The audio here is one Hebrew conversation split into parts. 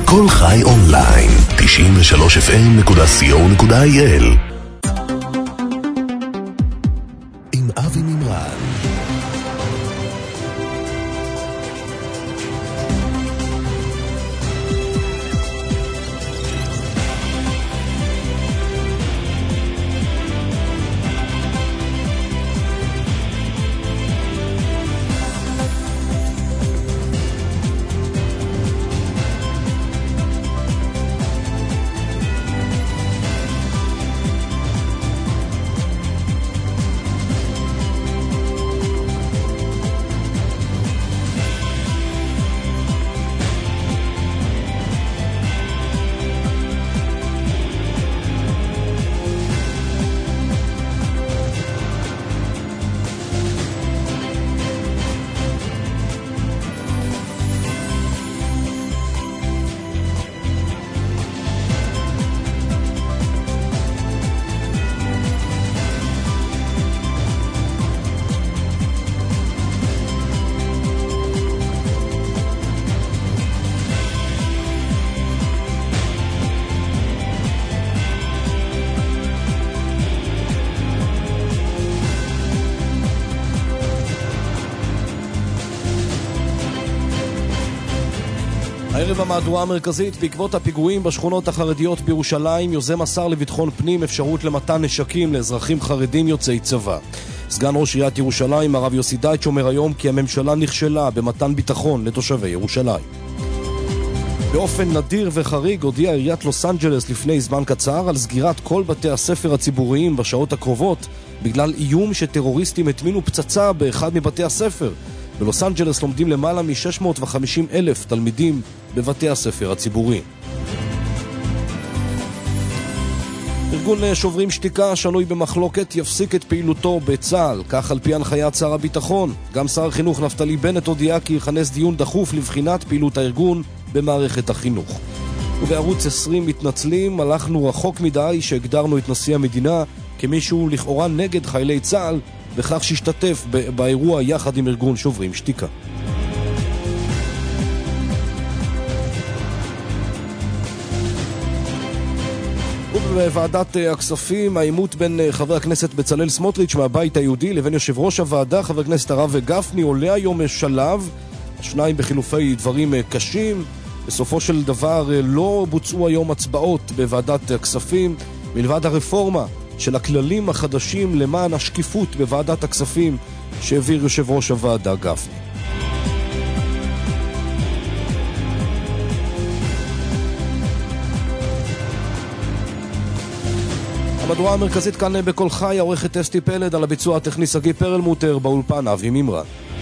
כל חי אונליין, 93fm.co.il. עם אבי מימרן. הערב המהדורה המרכזית, בעקבות הפיגועים בשכונות החרדיות בירושלים, יוזם השר לביטחון פנים אפשרות למתן נשקים לאזרחים חרדים יוצאי צבא. סגן ראש עיריית ירושלים, הרב יוסי דייטש, אומר היום כי הממשלה נכשלה במתן ביטחון לתושבי ירושלים. באופן נדיר וחריג הודיעה עיריית לוס אנג'לס לפני זמן קצר על סגירת כל בתי הספר הציבוריים בשעות הקרובות בגלל איום שטרוריסטים הטמינו פצצה באחד מבתי הספר. בלוס אנג'לס לומדים למעלה מ-650,000 תלמידים בבתי הספר הציבוריים. ארגון שוברים שתיקה, שנוי במחלוקת, יפסיק את פעילותו בצה"ל, כך על פי הנחיית שר הביטחון. גם שר החינוך נפתלי בנט הודיע כי יכנס דיון דחוף לבחינת פעילות הארגון במערכת החינוך. ובערוץ 20 מתנצלים, הלכנו רחוק מדי שהגדרנו את נשיא המדינה כמישהו לכאורה נגד חיילי צה"ל, וכך שהשתתף באירוע יחד עם ארגון שוברים שתיקה. ובוועדת הכספים, העימות בין חבר הכנסת בצלאל סמוטריץ' מהבית היהודי לבין יושב ראש הוועדה, חבר הכנסת הרב גפני, עולה היום שלב, השניים בחילופי דברים קשים. בסופו של דבר לא בוצעו היום הצבעות בוועדת הכספים, מלבד הרפורמה של הכללים החדשים למען השקיפות בוועדת הכספים שהעביר יושב ראש הוועדה גפני. המהדורה המרכזית כאן בכל חי, העורכת אסתי פלד, על הביצוע הטכני שגיא פרלמוטר, באולפן אבי מימרן.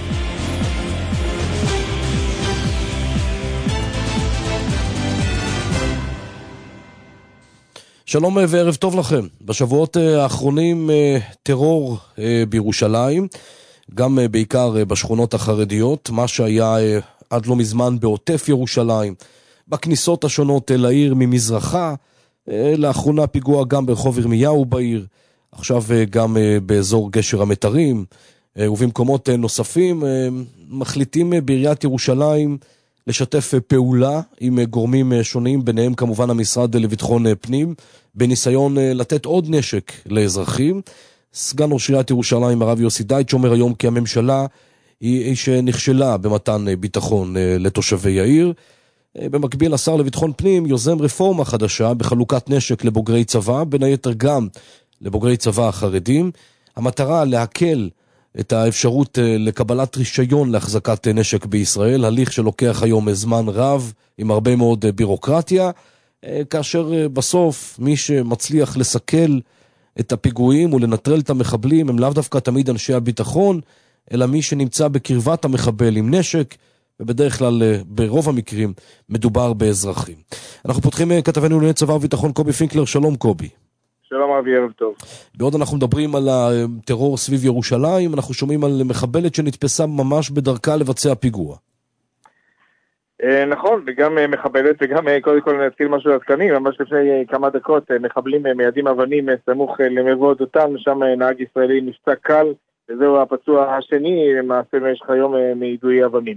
שלום וערב טוב לכם. בשבועות האחרונים טרור בירושלים, גם בעיקר בשכונות החרדיות, מה שהיה עד לא מזמן בעוטף ירושלים, בכניסות השונות לעיר ממזרחה, לאחרונה פיגוע גם ברחוב ירמיהו בעיר, עכשיו גם באזור גשר המתרים, ובמקומות נוספים מחליטים בעיריית ירושלים לשתף פעולה עם גורמים שונים, ביניהם כמובן המשרד לביטחון פנים, בניסיון לתת עוד נשק לאזרחים. סגן ראש עיריית ירושלים הרב יוסי דייטש אומר היום כי הממשלה היא שנכשלה במתן ביטחון לתושבי העיר. במקביל השר לביטחון פנים יוזם רפורמה חדשה בחלוקת נשק לבוגרי צבא, בין היתר גם לבוגרי צבא החרדים. המטרה להקל את האפשרות לקבלת רישיון להחזקת נשק בישראל, הליך שלוקח היום זמן רב עם הרבה מאוד בירוקרטיה, כאשר בסוף מי שמצליח לסכל את הפיגועים ולנטרל את המחבלים הם לאו דווקא תמיד אנשי הביטחון, אלא מי שנמצא בקרבת המחבל עם נשק, ובדרך כלל ברוב המקרים מדובר באזרחים. אנחנו פותחים כתבנו לענייני צבא וביטחון קובי פינקלר. שלום קובי. שלום אבי, ערב טוב. בעוד אנחנו מדברים על הטרור סביב ירושלים, אנחנו שומעים על מחבלת שנתפסה ממש בדרכה לבצע פיגוע. נכון, וגם מחבלת וגם קודם כל נתחיל משהו עדכני, ממש לפני כמה דקות מחבלים מיידים אבנים סמוך למבוא דותן, שם נהג ישראלי נפצע קל, וזהו הפצוע השני, למעשה במשך היום מיידוי אבנים.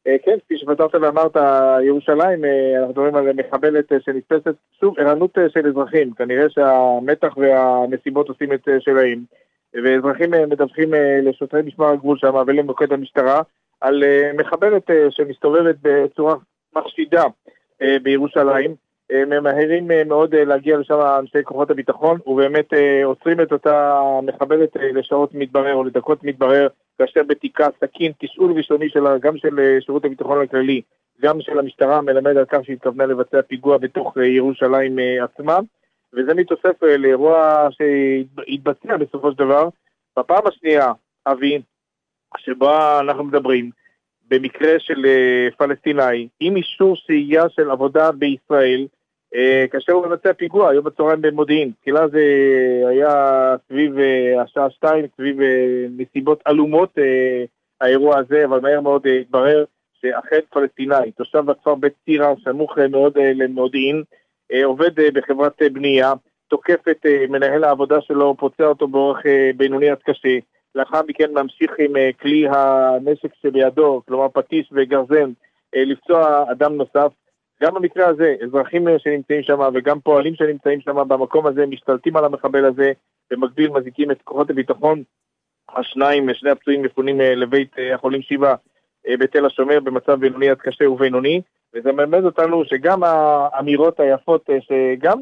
כן, כפי שפתרת ואמרת, ירושלים, אנחנו מדברים על מחבלת שנתפסת, שוב, ערנות של אזרחים, כנראה שהמתח והנסיבות עושים את שלהם, ואזרחים מדווחים לשוטרי משמר הגבול שם ולמוקד המשטרה, על מחבלת שמסתובבת בצורה מחשידה בירושלים, ממהרים מאוד להגיע לשם אנשי כוחות הביטחון, ובאמת עוצרים את אותה מחבלת לשעות מתברר או לדקות מתברר, כאשר בתיקה סכין, תשאול ראשוני גם של שירות הביטחון הכללי, גם של המשטרה, מלמד על כך שהתכוונה לבצע פיגוע בתוך ירושלים עצמה, וזה מתוסף לאירוע שהתבצע בסופו של דבר. בפעם השנייה, אבי, שבה אנחנו מדברים, במקרה של פלסטיני, עם אישור שהייה של עבודה בישראל, כאשר הוא מבצע פיגוע, היום בצהריים במודיעין. תחילה זה היה סביב השעה 2, סביב נסיבות אלומות האירוע הזה, אבל מהר מאוד התברר שאכן פלסטיני, תושב בכפר בית צירה, סמוך מאוד למודיעין, עובד בחברת בנייה, תוקף את מנהל העבודה שלו, פוצע אותו באורך בינוני עד קשה, לאחר מכן ממשיך עם כלי הנשק שבידו, כלומר פטיש וגרזן, לפצוע אדם נוסף. גם במקרה הזה, אזרחים שנמצאים שם וגם פועלים שנמצאים שם במקום הזה, משתלטים על המחבל הזה, במקביל מזיקים את כוחות הביטחון. שני הפצועים מפונים לבית החולים שיבא בתל השומר במצב בינוני עד קשה ובינוני, וזה מלמד אותנו שגם האמירות היפות שגם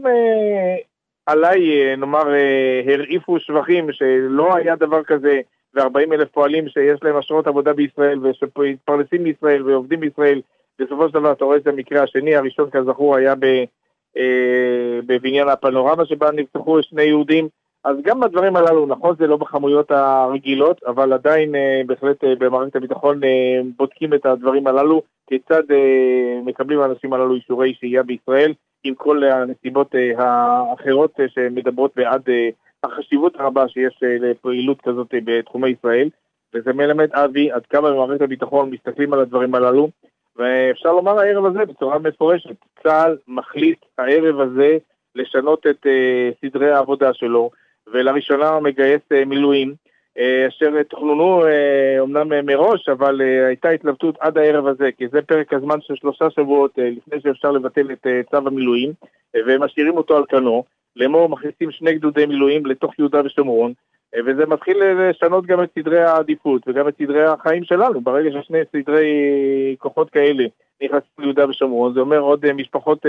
עליי נאמר הרעיפו שבחים שלא היה דבר כזה, ו40,000 פועלים שיש להם אשרות עבודה בישראל ושפרנסים בישראל ועובדים בישראל, בסופו של דבר אתה רואה את המקרה השני, הראשון כזכור היה בבניין הפנורמה שבה נרצחו שני יהודים, אז גם בדברים הללו, נכון זה לא בחמויות הרגילות, אבל עדיין בהחלט במערכת הביטחון בודקים את הדברים הללו, כיצד מקבלים האנשים הללו אישורי שהייה בישראל, עם כל הנסיבות האחרות שמדברות בעד החשיבות הרבה שיש לפעילות כזאת בתחומי ישראל, וזה מלמד אבי עד כמה במערכת הביטחון מסתכלים על הדברים הללו, ואפשר לומר הערב הזה בצורה מפורשת, צה"ל מחליט הערב הזה לשנות את סדרי העבודה שלו, ולראשונה מגייס מילואים, אשר תוכננו אמנם מראש, אבל הייתה התלבטות עד הערב הזה, כי זה פרק הזמן של 3 שבועות לפני שאפשר לבטל את צו המילואים, ומשאירים אותו על כנו, לאמור מכניסים 2 גדודי מילואים לתוך יהודה ושומרון, וזה מתחיל לשנות גם את סדרי העדיפות וגם את סדרי החיים שלנו. ברגע ששני סדרי כוחות כאלה נכנסים ליהודה ושומרון, זה אומר עוד משפחות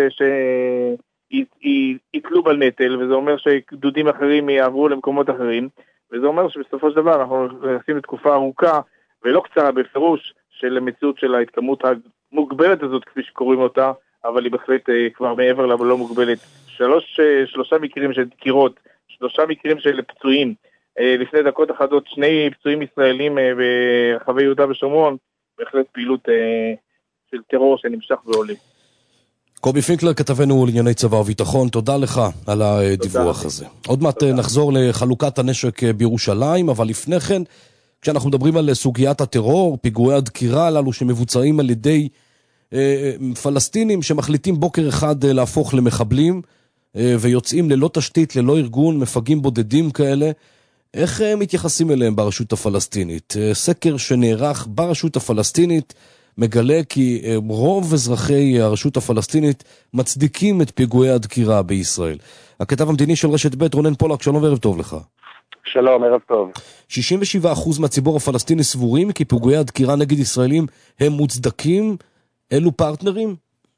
שיתלו בנטל, וזה אומר שגדודים אחרים יעברו למקומות אחרים, וזה אומר שבסופו של דבר אנחנו נכנסים לתקופה ארוכה ולא קצרה בפירוש של מציאות של ההתקמות המוגבלת הזאת כפי שקוראים אותה, אבל היא בהחלט כבר מעבר לא מוגבלת. 3 מקרים של דקירות, 3 מקרים של פצועים, לפני דקות אחדות 2 פצועים ישראלים ברחבי יהודה ושומרון, בהחלט פעילות של טרור שנמשך ועולה. קובי פינקלר, כתבנו לענייני צבא וביטחון, תודה לך על הדיווח הזה. עוד מעט נחזור לחלוקת הנשק בירושלים, אבל לפני כן, כשאנחנו מדברים על סוגיית הטרור, פיגועי הדקירה הללו שמבוצעים על ידי פלסטינים שמחליטים בוקר אחד להפוך למחבלים, ויוצאים ללא תשתית, ללא ארגון, מפגעים בודדים כאלה, איך מתייחסים אליהם ברשות הפלסטינית? סקר שנערך ברשות הפלסטינית מגלה כי רוב אזרחי הרשות הפלסטינית מצדיקים את פיגועי הדקירה בישראל. הכתב המדיני של רשת ב' רונן פולק, שלום וערב טוב לך. שלום, ערב טוב. 67% מהציבור הפלסטיני סבורים כי פיגועי הדקירה נגד ישראלים הם מוצדקים. אלו פרטנרים?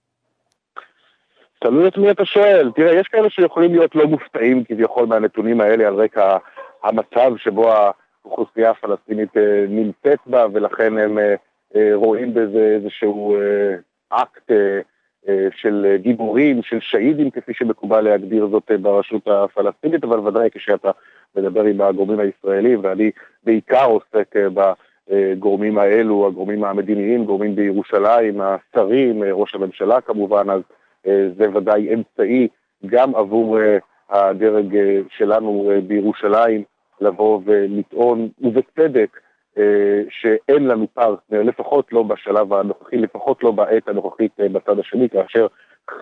תלוי את מי אתה שואל. תראה, יש כאלה שיכולים להיות לא מופתעים כביכול מהנתונים האלה על רקע המצב שבו האוכלוסייה הפלסטינית נמצאת בה, ולכן הם רואים בזה איזשהו אקט של גיבורים, של שהידים, כפי שמקובל להגדיר זאת ברשות הפלסטינית, אבל ודאי כשאתה מדבר עם הגורמים הישראלים, ואני בעיקר עוסק בגורמים האלו, הגורמים המדיניים, גורמים בירושלים, השרים, ראש הממשלה כמובן, אז זה ודאי אמצעי גם עבור הדרג שלנו בירושלים לבוא ולטעון, ובצדק, שאין לנו פרטנר, לפחות לא בשלב הנוכחי, לפחות לא בעת הנוכחית בצד השני, כאשר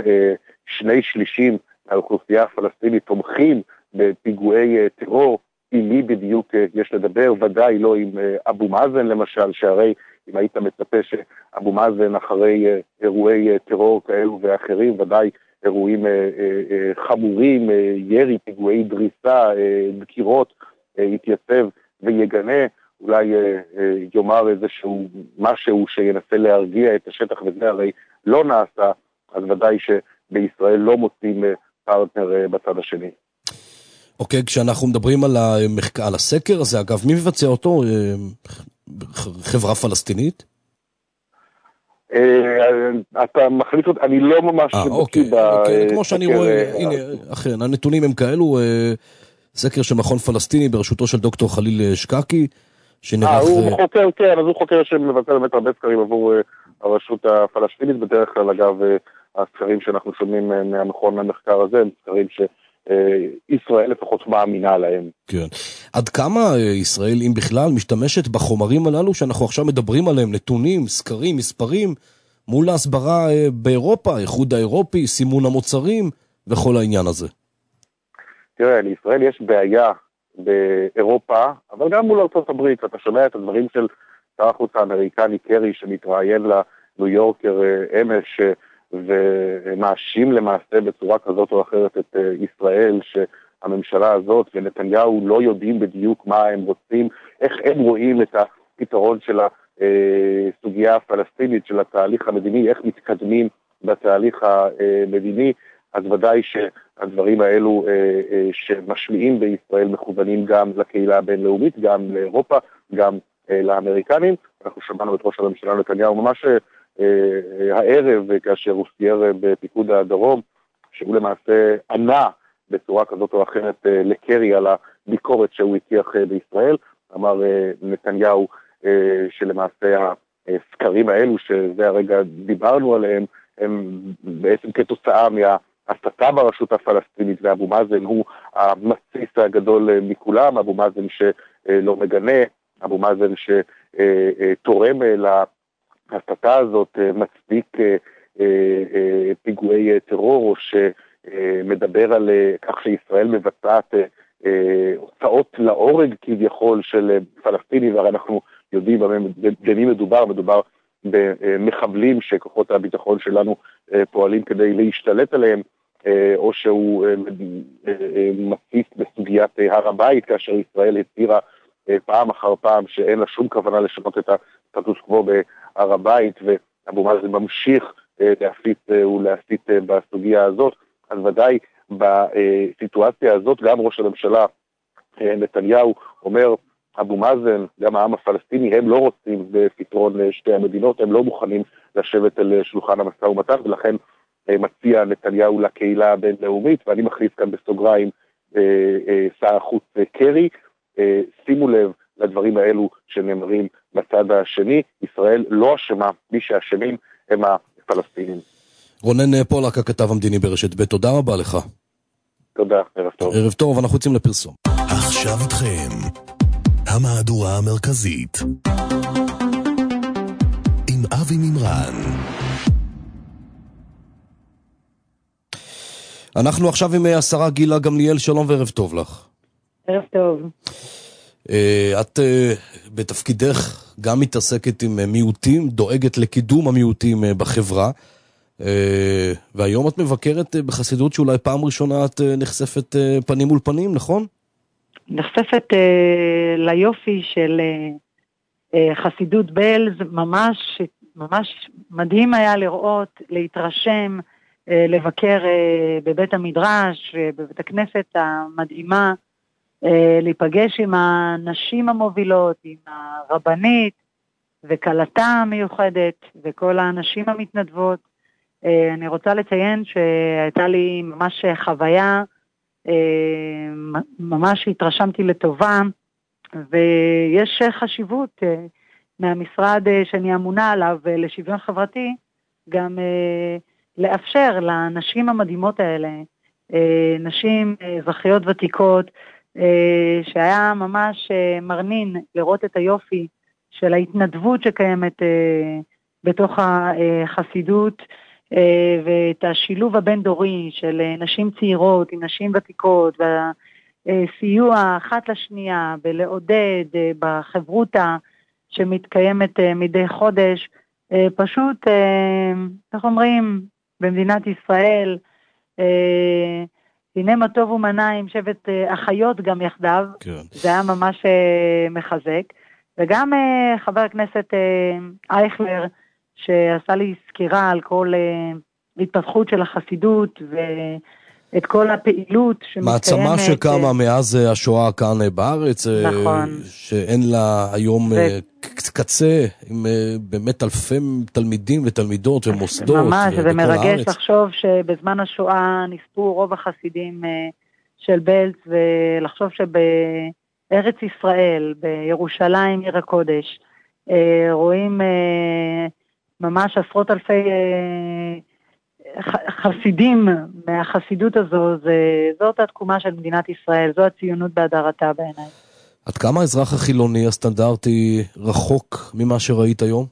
2/3 מהאוכלוסייה הפלסטינית תומכים בפיגועי טרור עם מי בדיוק יש לדבר, ודאי לא עם אבו מאזן למשל, שהרי אם היית מצפה שאבו מאזן אחרי אירועי טרור כאלו ואחרים, ודאי אירועים חמורים, ירי, פיגועי דריסה, דקירות, יתייצב ויגנה, אולי יאמר איזשהו משהו שינסה להרגיע את השטח, וזה הרי לא נעשה, אז ודאי שבישראל לא מוצאים פרטנר בצד השני. אוקיי, כשאנחנו מדברים על הסקר הזה, אגב, מי מבצע אותו? חברה פלסטינית? אתה מחליט אותי, אני לא ממש אוקיי, כמו שאני רואה, הנה, אכן, הנתונים הם כאלו, סקר של מכון פלסטיני בראשותו של דוקטור חליל שקקי, שנערך... הוא חוקר, כן, אז הוא חוקר שמבצע באמת הרבה סקרים עבור הרשות הפלסטינית, בדרך כלל אגב הסקרים שאנחנו שומעים מהמכון המחקר הזה, הם סקרים שישראל לפחות מאמינה להם. כן. עד כמה ישראל, אם בכלל, משתמשת בחומרים הללו שאנחנו עכשיו מדברים עליהם, נתונים, סקרים, מספרים, מול ההסברה באירופה, האיחוד האירופי, סימון המוצרים וכל העניין הזה? תראה, לישראל יש בעיה באירופה, אבל גם מול ארצות הברית. אתה שומע את הדברים של שר החוץ האמריקני קרי, שמתראיין לניו יורקר אמש, ומאשים למעשה בצורה כזאת או אחרת את ישראל, שהממשלה הזאת ונתניהו לא יודעים בדיוק מה הם רוצים, איך הם רואים את הפתרון של הסוגיה הפלסטינית, של התהליך המדיני, איך מתקדמים בתהליך המדיני. אז ודאי שהדברים האלו שמשמיעים בישראל מכוונים גם לקהילה הבינלאומית, גם לאירופה, גם לאמריקנים. אנחנו שמענו את ראש הממשלה נתניהו ממש הערב, כאשר הוא סייר בפיקוד הדרום, שהוא למעשה ענה בצורה כזאת או אחרת לקרי על הביקורת שהוא הטיח בישראל. אמר נתניהו שלמעשה הסקרים האלו, שזה הרגע דיברנו עליהם, הם בעצם כתוצאה מההסתה ברשות הפלסטינית, ואבו מאזן הוא המציס הגדול מכולם, אבו מאזן שלא מגנה, אבו מאזן שתורם ההסתה הזאת, מצדיק פיגועי טרור, או שמדבר על כך שישראל מבצעת הוצאות להורג כביכול של פלסטינים, והרי אנחנו יודעים במי מדובר במחבלים שכוחות הביטחון שלנו פועלים כדי להשתלט עליהם, או שהוא מציף בסוגיית הר הבית, כאשר ישראל הצהירה פעם אחר פעם שאין לה שום כוונה לשנות את הסטטוס קוו בהר הבית, ואבו מאזן ממשיך להסית בסוגיה הזאת. אז ודאי בסיטואציה הזאת גם ראש הממשלה נתניהו אומר, אבו מאזן, גם העם הפלסטיני, הם לא רוצים בפתרון שתי המדינות, הם לא מוכנים לשבת על שולחן המשא ומתן, ולכן מציע נתניהו לקהילה הבינלאומית, ואני מכניס כאן בסוגריים שר החוץ קרי. שימו לב לדברים האלו שנאמרים בצד השני, ישראל לא אשמה, מי שאשמים הם הפלסטינים. רונן פולק, הכתב המדיני ברשת ב', תודה רבה לך. תודה, ערב טוב. ערב טוב, אנחנו יוצאים לפרסום. עכשיו איתכם, המהדורה המרכזית, עם אבי מימרן. אנחנו עכשיו עם השרה גילה גמליאל, שלום וערב טוב לך. ערב טוב. את בתפקידך גם מתעסקת עם מיעוטים, דואגת לקידום המיעוטים בחברה, והיום את מבקרת בחסידות שאולי פעם ראשונה את נחשפת פנים מול פנים, נכון? נחשפת ליופי של חסידות בעלז, ממש מדהים היה לראות, להתרשם, לבקר בבית המדרש, בבית הכנסת המדהימה, להיפגש עם הנשים המובילות, עם הרבנית וקלתה המיוחדת וכל האנשים המתנדבות. אני רוצה לציין שהייתה לי ממש חוויה, ממש התרשמתי לטובה, ויש חשיבות מהמשרד שאני אמונה עליו לשוויון חברתי, גם לאפשר לנשים המדהימות האלה, נשים אזרחיות ותיקות, שהיה ממש מרנין לראות את היופי של ההתנדבות שקיימת בתוך החסידות, ואת השילוב הבין דורי של נשים צעירות עם נשים ותיקות, סיוע אחת לשנייה ולעודד בחברותה שמתקיימת מדי חודש, פשוט, איך אומרים, במדינת ישראל, הנה מה טוב ומנה עם שבט אחיות גם יחדיו, כן. זה היה ממש מחזק, וגם חבר הכנסת אייכלר, שעשה לי סקירה על כל התפתחות של החסידות, ואת כל הפעילות שמתקיימת. מעצמה שקמה מאז השואה כאן בארץ, נכון. שאין לה היום קצה, עם באמת אלפי תלמידים ותלמידות ומוסדות. ממש, ומרגש לחשוב שבזמן השואה נספו רוב החסידים של בלץ, ולחשוב שבארץ ישראל, בירושלים עיר הקודש, רואים ממש עשרות אלפי חסידים מהחסידות הזו, זאת התקומה של מדינת ישראל, זו הציונות בהדרתה בעיניי. עד כמה האזרח החילוני הסטנדרטי רחוק ממה שראית היום?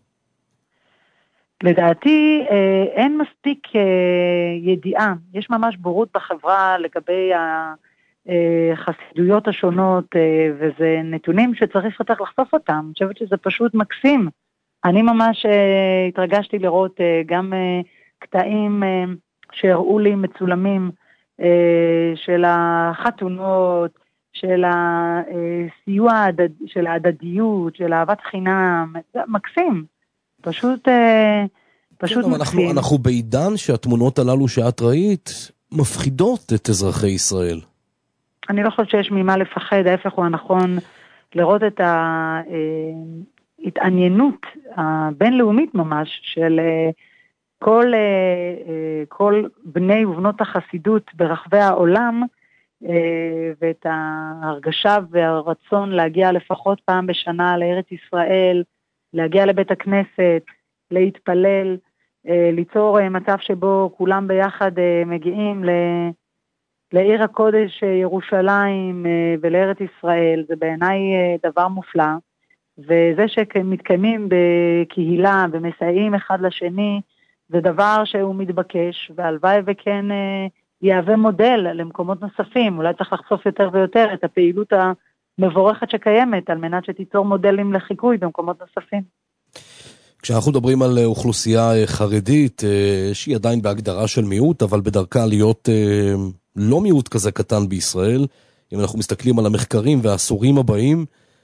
לדעתי אין מספיק ידיעה, יש ממש בורות בחברה לגבי החסידויות השונות, וזה נתונים שצריך יותר לחשוף אותם, אני חושבת שזה פשוט מקסים. אני ממש התרגשתי לראות גם קטעים שהראו לי מצולמים של החתונות, של הסיוע, של ההדדיות, של אהבת חינם, מקסים, פשוט מקסים. אנחנו בעידן שהתמונות הללו שאת ראית מפחידות את אזרחי ישראל. אני לא חושבת שיש ממה לפחד, ההפך הוא הנכון, לראות את ההתעניינות הבינלאומית ממש של כל בני ובנות החסידות ברחבי העולם, ואת ההרגשה והרצון להגיע לפחות פעם בשנה לארץ ישראל, להגיע לבית הכנסת, להתפלל, ליצור מצב שבו כולם ביחד מגיעים לעיר הקודש ירושלים ולארץ ישראל, זה בעיניי דבר מופלא, וזה שמתקיימים בקהילה ומסייעים אחד לשני, זה דבר שהוא מתבקש, והלוואי וכן יהווה מודל למקומות נוספים, אולי צריך לחשוף יותר ויותר את הפעילות המבורכת שקיימת, על מנת שתיצור מודלים לחיקוי במקומות נוספים. כשאנחנו מדברים על אוכלוסייה חרדית, שהיא עדיין בהגדרה של מיעוט, אבל בדרכה להיות לא מיעוט כזה קטן בישראל, אם אנחנו מסתכלים על המחקרים והעשורים הבאים,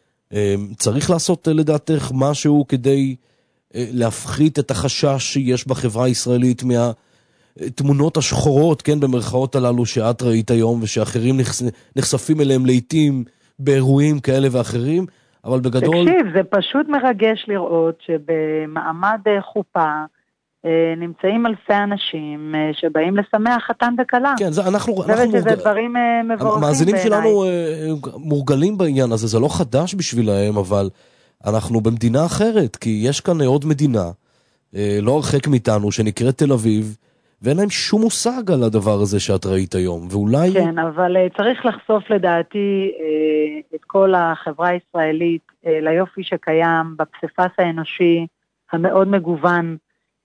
צריך לעשות לדעתך משהו כדי להפחית את החשש שיש בחברה הישראלית מהתמונות השחורות, כן, במרכאות הללו שאת ראית היום, ושאחרים נחשפים אליהם לעתים באירועים כאלה ואחרים, אבל בגדול... תקשיב, זה פשוט מרגש לראות שבמעמד חופה נמצאים אלפי אנשים שבאים לשמח חתן וכלה. כן, אנחנו שזה דברים מבורכים. המאזינים שלנו מורגלים בעניין הזה, זה לא חדש בשבילהם, אבל אנחנו במדינה אחרת, כי יש כאן עוד מדינה, לא הרחק מאיתנו, שנקראת תל אביב, ואין להם שום מושג על הדבר הזה שאת ראית היום, ואולי... כן, אבל צריך לחשוף לדעתי את כל החברה הישראלית ליופי שקיים, בפסיפס האנושי המאוד מגוון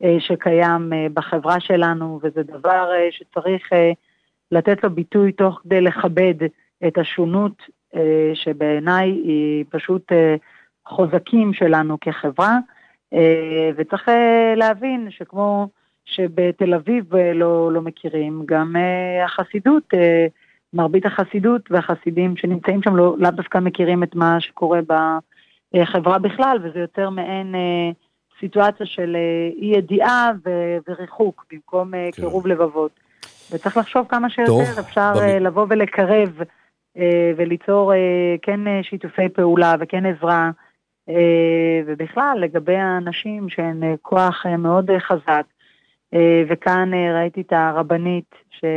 שקיים בחברה שלנו, וזה דבר שצריך לתת לו ביטוי תוך כדי לכבד את השונות, שבעיניי היא פשוט חוזקים שלנו כחברה, וצריך להבין שכמו שבתל אביב לא מכירים, גם החסידות, מרבית החסידות והחסידים שנמצאים שם לאו דווקא מכירים את מה שקורה בחברה בכלל, וזה יותר מעין סיטואציה של אי ידיעה וריחוק, במקום קירוב לבבות. וצריך לחשוב כמה שיותר אפשר לבוא ולקרב, וליצור כן שיתופי פעולה וכן עזרה, ובכלל לגבי האנשים שהן כוח מאוד חזק, וכאן ראיתי את הרבנית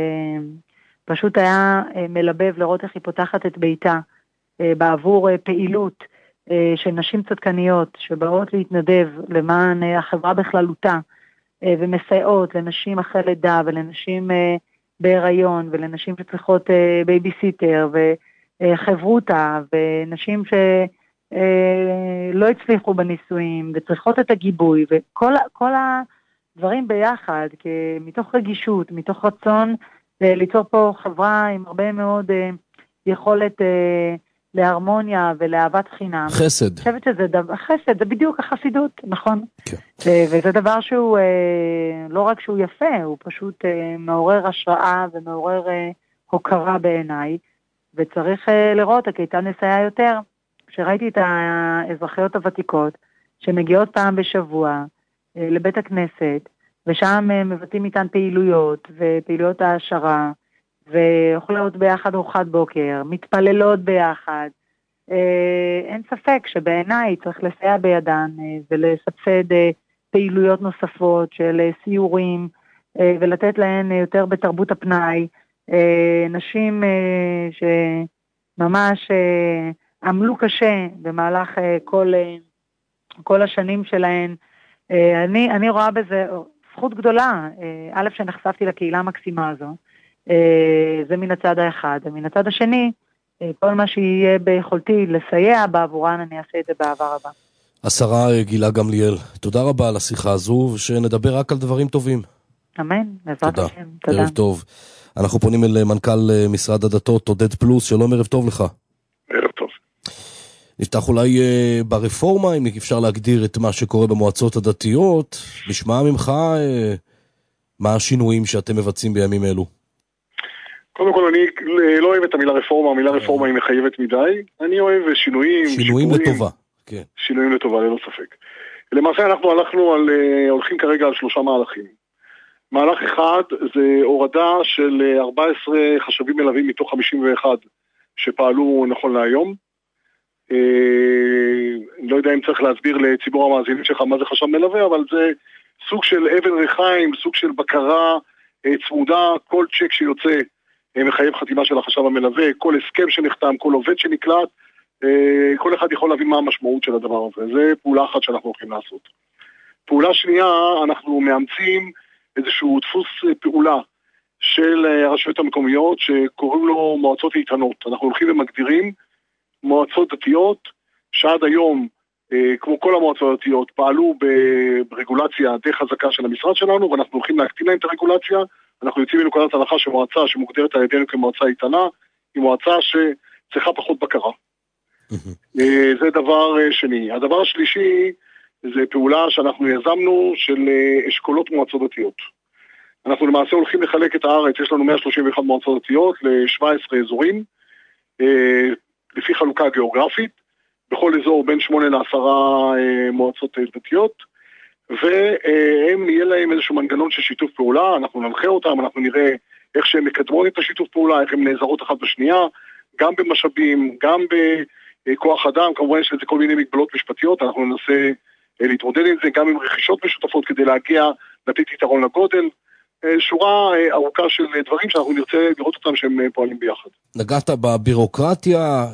שפשוט היה מלבב לראות איך היא פותחת את ביתה בעבור פעילות של נשים צדקניות שבאות להתנדב למען החברה בכללותה, ומסייעות לנשים אחרי לידה ולנשים בהיריון ולנשים שצריכות בייביסיטר וחברותה ונשים שלא הצליחו בנישואים וצריכות את הגיבוי, וכל הדברים ביחד מתוך רגישות, מתוך רצון ליצור פה חברה עם הרבה מאוד יכולת להרמוניה ולאהבת חינם. חסד. אני חושבת שזה חסד, זה בדיוק החסידות, נכון? כן. וזה דבר שהוא, לא רק שהוא יפה, הוא פשוט מעורר השראה ומעורר הוקרה בעיניי, וצריך לראות כיצד נסייע יותר. כשראיתי את האזרחיות הוותיקות, שמגיעות פעם בשבוע לבית הכנסת, ושם מבטאים איתן פעילויות, ופעילויות העשרה, ואוכלות ביחד ארוחת בוקר, מתפללות ביחד. אין ספק שבעיניי צריך לסייע בידן, ולסבסד פעילויות נוספות של סיורים, ולתת להן יותר בתרבות הפנאי. נשים שממש עמלו קשה במהלך כל השנים שלהן. אני רואה בזה זכות גדולה, א' שנחשפתי לקהילה המקסימה הזו, זה מן הצד האחד. מן הצד השני, כל מה שיהיה ביכולתי לסייע בעבורן, אני אעשה את זה בעבר הבא. השרה גילה גמליאל, תודה רבה על השיחה הזו, ושנדבר רק על דברים טובים. אמן, בעזרת השם. תודה. ערב טוב. אנחנו פונים אל מנכ"ל משרד הדתות, עודד פלוס, שלום, ערב טוב לך. ערב טוב. נפתח אולי ברפורמה, אם אפשר להגדיר את מה שקורה במועצות הדתיות, נשמע ממך מה השינויים שאתם מבצעים בימים אלו. קודם כל, אני לא אוהב את המילה רפורמה, המילה רפורמה היא מחייבת מדי, אני אוהב שינויים. שינויים לטובה, כן. שינויים לטובה, ללא ספק. למעשה אנחנו הולכים כרגע על 3 מהלכים. מהלך אחד זה הורדה של 14 חשבים מלווים מתוך 51 שפעלו נכון להיום. לא יודע אם צריך להסביר לציבור המאזינים שלך מה זה חשב מלווה, אבל זה סוג של אבן ריחיים, סוג של בקרה צמודה, כל צ'ק שיוצא מחייב חתימה של החשב המלווה, כל הסכם שנחתם, כל עובד שנקלט, כל אחד יכול להבין מה המשמעות של הדבר הזה. זה פעולה אחת שאנחנו הולכים לעשות. פעולה שנייה, אנחנו מאמצים איזשהו דפוס פעולה של הרשויות המקומיות שקוראים לו מועצות איתנות. אנחנו הולכים ומגדירים מועצות דתיות שעד היום, כמו כל המועצות דתיות, פעלו ברגולציה די חזקה של המשרד שלנו, ואנחנו הולכים להקטין להם את הרגולציה. אנחנו יוצאים מנקודת הנחה שמועצה שמוגדרת על ידינו כמועצה איתנה, היא מועצה שצריכה פחות בקרה. זה דבר שני. הדבר השלישי זה פעולה שאנחנו יזמנו של אשכולות מועצות דתיות. אנחנו למעשה הולכים לחלק את הארץ, יש לנו 131 מועצות דתיות ל-17 אזורים, לפי חלוקה גיאוגרפית, בכל אזור בין 8 ל10 מועצות דתיות, והם יהיה להם איזשהו מנגנון של שיתוף פעולה, אנחנו ננחה אותם, אנחנו נראה איך שהם מקדמות את השיתוף פעולה, איך הם נעזרות אחת בשנייה, גם במשאבים, גם בכוח אדם, כמובן יש לזה כל מיני מגבלות משפטיות, אנחנו ננסה להתמודד עם זה, גם עם רכישות משותפות כדי להגיע, לתת יתרון לגודל, שורה ארוכה של דברים שאנחנו נרצה לראות אותם שהם פועלים ביחד. נגעת בבירוקרטיה,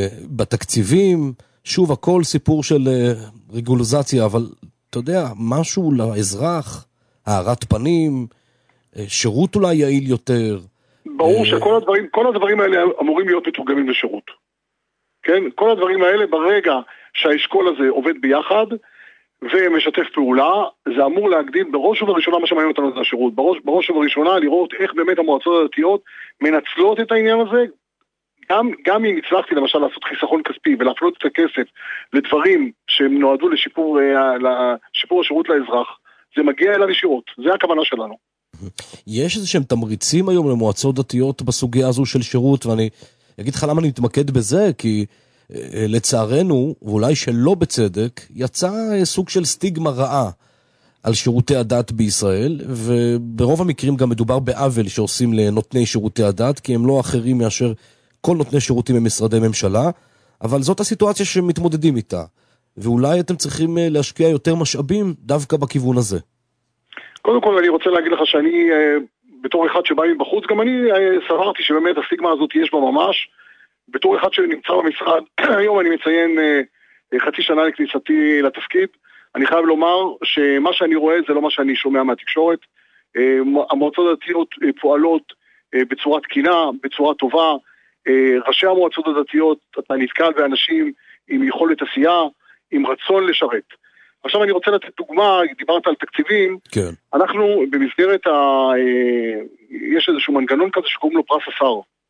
בתקציבים, שוב הכל סיפור של רגולזציה, אבל אתה יודע, משהו לאזרח, הערת פנים, שירות אולי יעיל יותר. ברור שכל הדברים האלה אמורים להיות מתורגמים לשירות. כן? כל הדברים האלה ברגע שהאשכול הזה עובד ביחד, ומשתף פעולה, זה אמור להגדיל בראש ובראשונה מה שמעניין אותנו את השירות, בראש ובראשונה לראות איך באמת המועצות הדתיות מנצלות את העניין הזה, גם אם הצלחתי למשל לעשות חיסכון כספי ולהפנות את הכסף לדברים שהם נועדו לשיפור השירות לאזרח, זה מגיע אליו ישירות, זה הכוונה שלנו. יש איזשהם תמריצים היום למועצות דתיות בסוגיה הזו של שירות, ואני אגיד לך למה אני מתמקד בזה, כי לצערנו, ואולי שלא בצדק, יצא סוג של סטיגמה רעה על שירותי הדת בישראל, וברוב המקרים גם מדובר בעוול שעושים לנותני שירותי הדת, כי הם לא אחרים מאשר כל נותני שירותים במשרדי ממשלה, אבל זאת הסיטואציה שמתמודדים איתה, ואולי אתם צריכים להשקיע יותר משאבים דווקא בכיוון הזה. קודם כל אני רוצה להגיד לך שאני, בתור אחד שבא מבחוץ, גם אני סברתי שבאמת הסטיגמה הזאת יש בה ממש, בתור אחד שנמצא במשרד, היום אני מציין חצי שנה לכניסתי לתפקיד, אני חייב לומר שמה שאני רואה זה לא מה שאני שומע מהתקשורת, המועצות הדתיות פועלות בצורה תקינה, בצורה טובה, ראשי המועצות הדתיות, אתה נתקל באנשים עם יכולת עשייה, עם רצון לשרת. עכשיו אני רוצה לתת דוגמה, דיברת על תקציבים, כן. אנחנו במסגרת, יש איזשהו מנגנון כזה שקוראים לו פרס השר.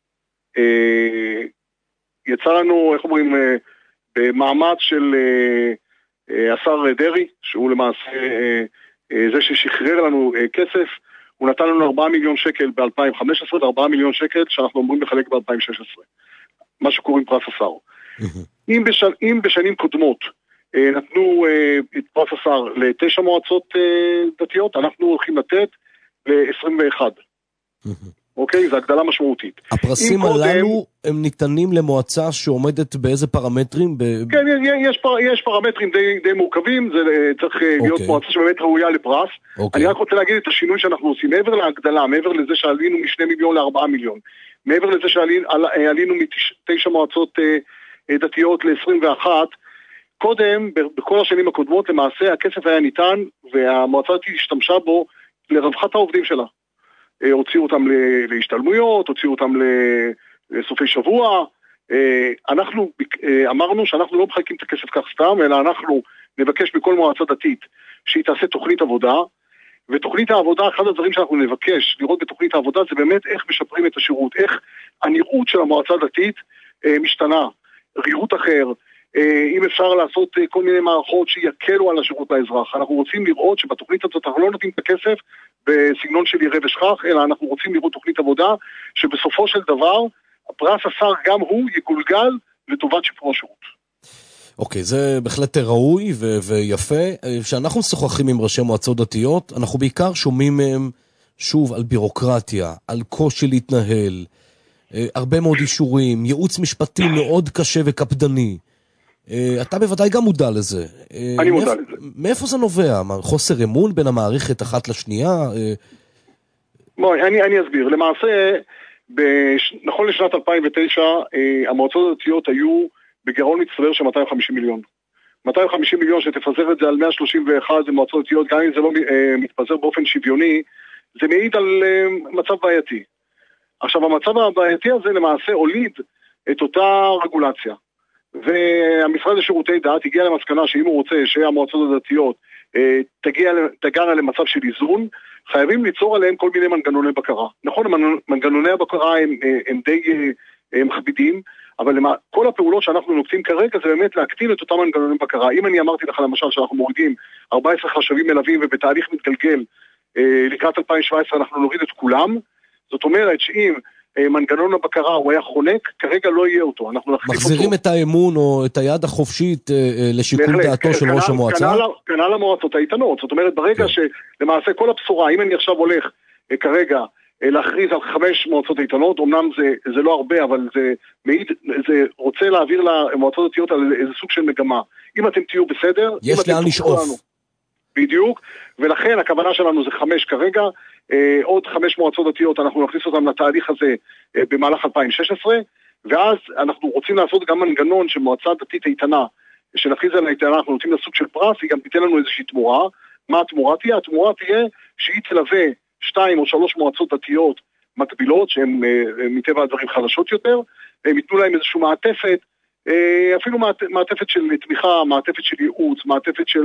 יצא לנו, איך אומרים, במאמץ של השר דרי, שהוא למעשה זה ששחרר לנו כסף, הוא נתן לנו 4 מיליון שקל ב-2015 ו4 מיליון שקל שאנחנו אומרים לחלק ב-2016. מה שקוראים פרס השר. אם בשנים קודמות נתנו את פרס השר ל9 מועצות דתיות, אנחנו הולכים לתת ל21. אוקיי? זו הגדלה משמעותית. הפרסים הללו הם ניתנים למועצה שעומדת באיזה פרמטרים? כן, יש פרמטרים די מורכבים, זה צריך להיות מועצה שבאמת ראויה לפרס. אני רק רוצה להגיד את השינוי שאנחנו עושים, מעבר להגדלה, מעבר לזה שעלינו מ2 מיליון ל4 מיליון, מעבר לזה שעלינו מ9 מועצות דתיות ל21, קודם, בכל השנים הקודמות, למעשה הכסף היה ניתן, והמועצה השתמשה בו לרווחת העובדים שלה. הוציאו אותם להשתלמויות, הוציאו אותם לסופי שבוע. אנחנו אמרנו שאנחנו לא מחלקים את הכסף כך סתם, אלא אנחנו נבקש בכל מועצה דתית שהיא תעשה תוכנית עבודה, ותוכנית העבודה, אחד הדברים שאנחנו נבקש לראות בתוכנית העבודה, זה באמת איך משפרים את השירות, איך הנראות של המועצה הדתית משתנה, ריהוט אחר, אם אפשר לעשות כל מיני מערכות שיקלו על השירות לאזרח. אנחנו רוצים לראות שבתוכנית הזאת אנחנו לא נותנים את הכסף בסגנון של יראה ושכח, אלא אנחנו רוצים לראות תוכנית עבודה שבסופו של דבר הפרס השר גם הוא יגולגל לטובת שיפור השירות. אוקיי, זה בהחלט ראוי ויפה. כשאנחנו שוחחים עם ראשי מועצות דתיות, אנחנו בעיקר שומעים מהם שוב על בירוקרטיה, על קושי להתנהל, הרבה מאוד אישורים, ייעוץ משפטי מאוד קשה וקפדני. אתה בוודאי גם מודע לזה. אני מודע לזה. מאיפה זה נובע? חוסר אמון בין המערכת אחת לשנייה? אני אסביר. למעשה, נכון לשנת 2009, המועצות הדתיות היו בגירעון מצטבר של 250 מיליון. 250 מיליון שתפזר את זה על 131 מועצות דתיות, גם אם זה לא מתפזר באופן שוויוני, זה מעיד על מצב בעייתי. עכשיו, המצב הבעייתי הזה למעשה הוליד את אותה רגולציה. והמשרד לשירותי דת הגיע למסקנה שאם הוא רוצה שהמועצות הדתיות תגענה למצב של איזון, חייבים ליצור עליהם כל מיני מנגנוני בקרה. נכון, מנגנוני הבקרה הם די מכבידים, אבל כל הפעולות שאנחנו נוקטים כרגע זה באמת להקטין את אותם מנגנוני בקרה. אם אני אמרתי לך למשל שאנחנו מורידים 14 חשבים מלווים ובתהליך מתגלגל לקראת 2017 אנחנו נוריד את כולם, זאת אומרת שאם מנגנון הבקרה הוא היה חונק, כרגע לא יהיה אותו. מחזירים את האמון או את היד החופשית לשיקול דעתו של ראש המועצה? כנ"ל המועצות האיתנות. זאת אומרת, ברגע שלמעשה כל הבשורה, אם אני עכשיו הולך כרגע להכריז על 5 מועצות איתנות, אמנם זה לא הרבה, אבל זה רוצה להעביר למועצות דתיות על איזה סוג של מגמה. אם אתם תהיו בסדר, יש לאן לשאוף. בדיוק, ולכן הכוונה שלנו זה 5 כרגע, עוד 5 מועצות דתיות, אנחנו נכניס אותם לתהליך הזה במהלך 2016, ואז אנחנו רוצים לעשות גם מנגנון שמועצה דתית איתנה, שנכריז על האיתנה, אנחנו נותנים לסוג של פרס, היא גם תיתן לנו איזושהי תמורה. מה התמורה תהיה? התמורה תהיה שהיא תלווה 2 או 3 מועצות דתיות מקבילות, שהן מטבע הדברים חלשות יותר, הם ייתנו להם איזושהי מעטפת, אפילו מעטפת של תמיכה, מעטפת של ייעוץ, מעטפת של...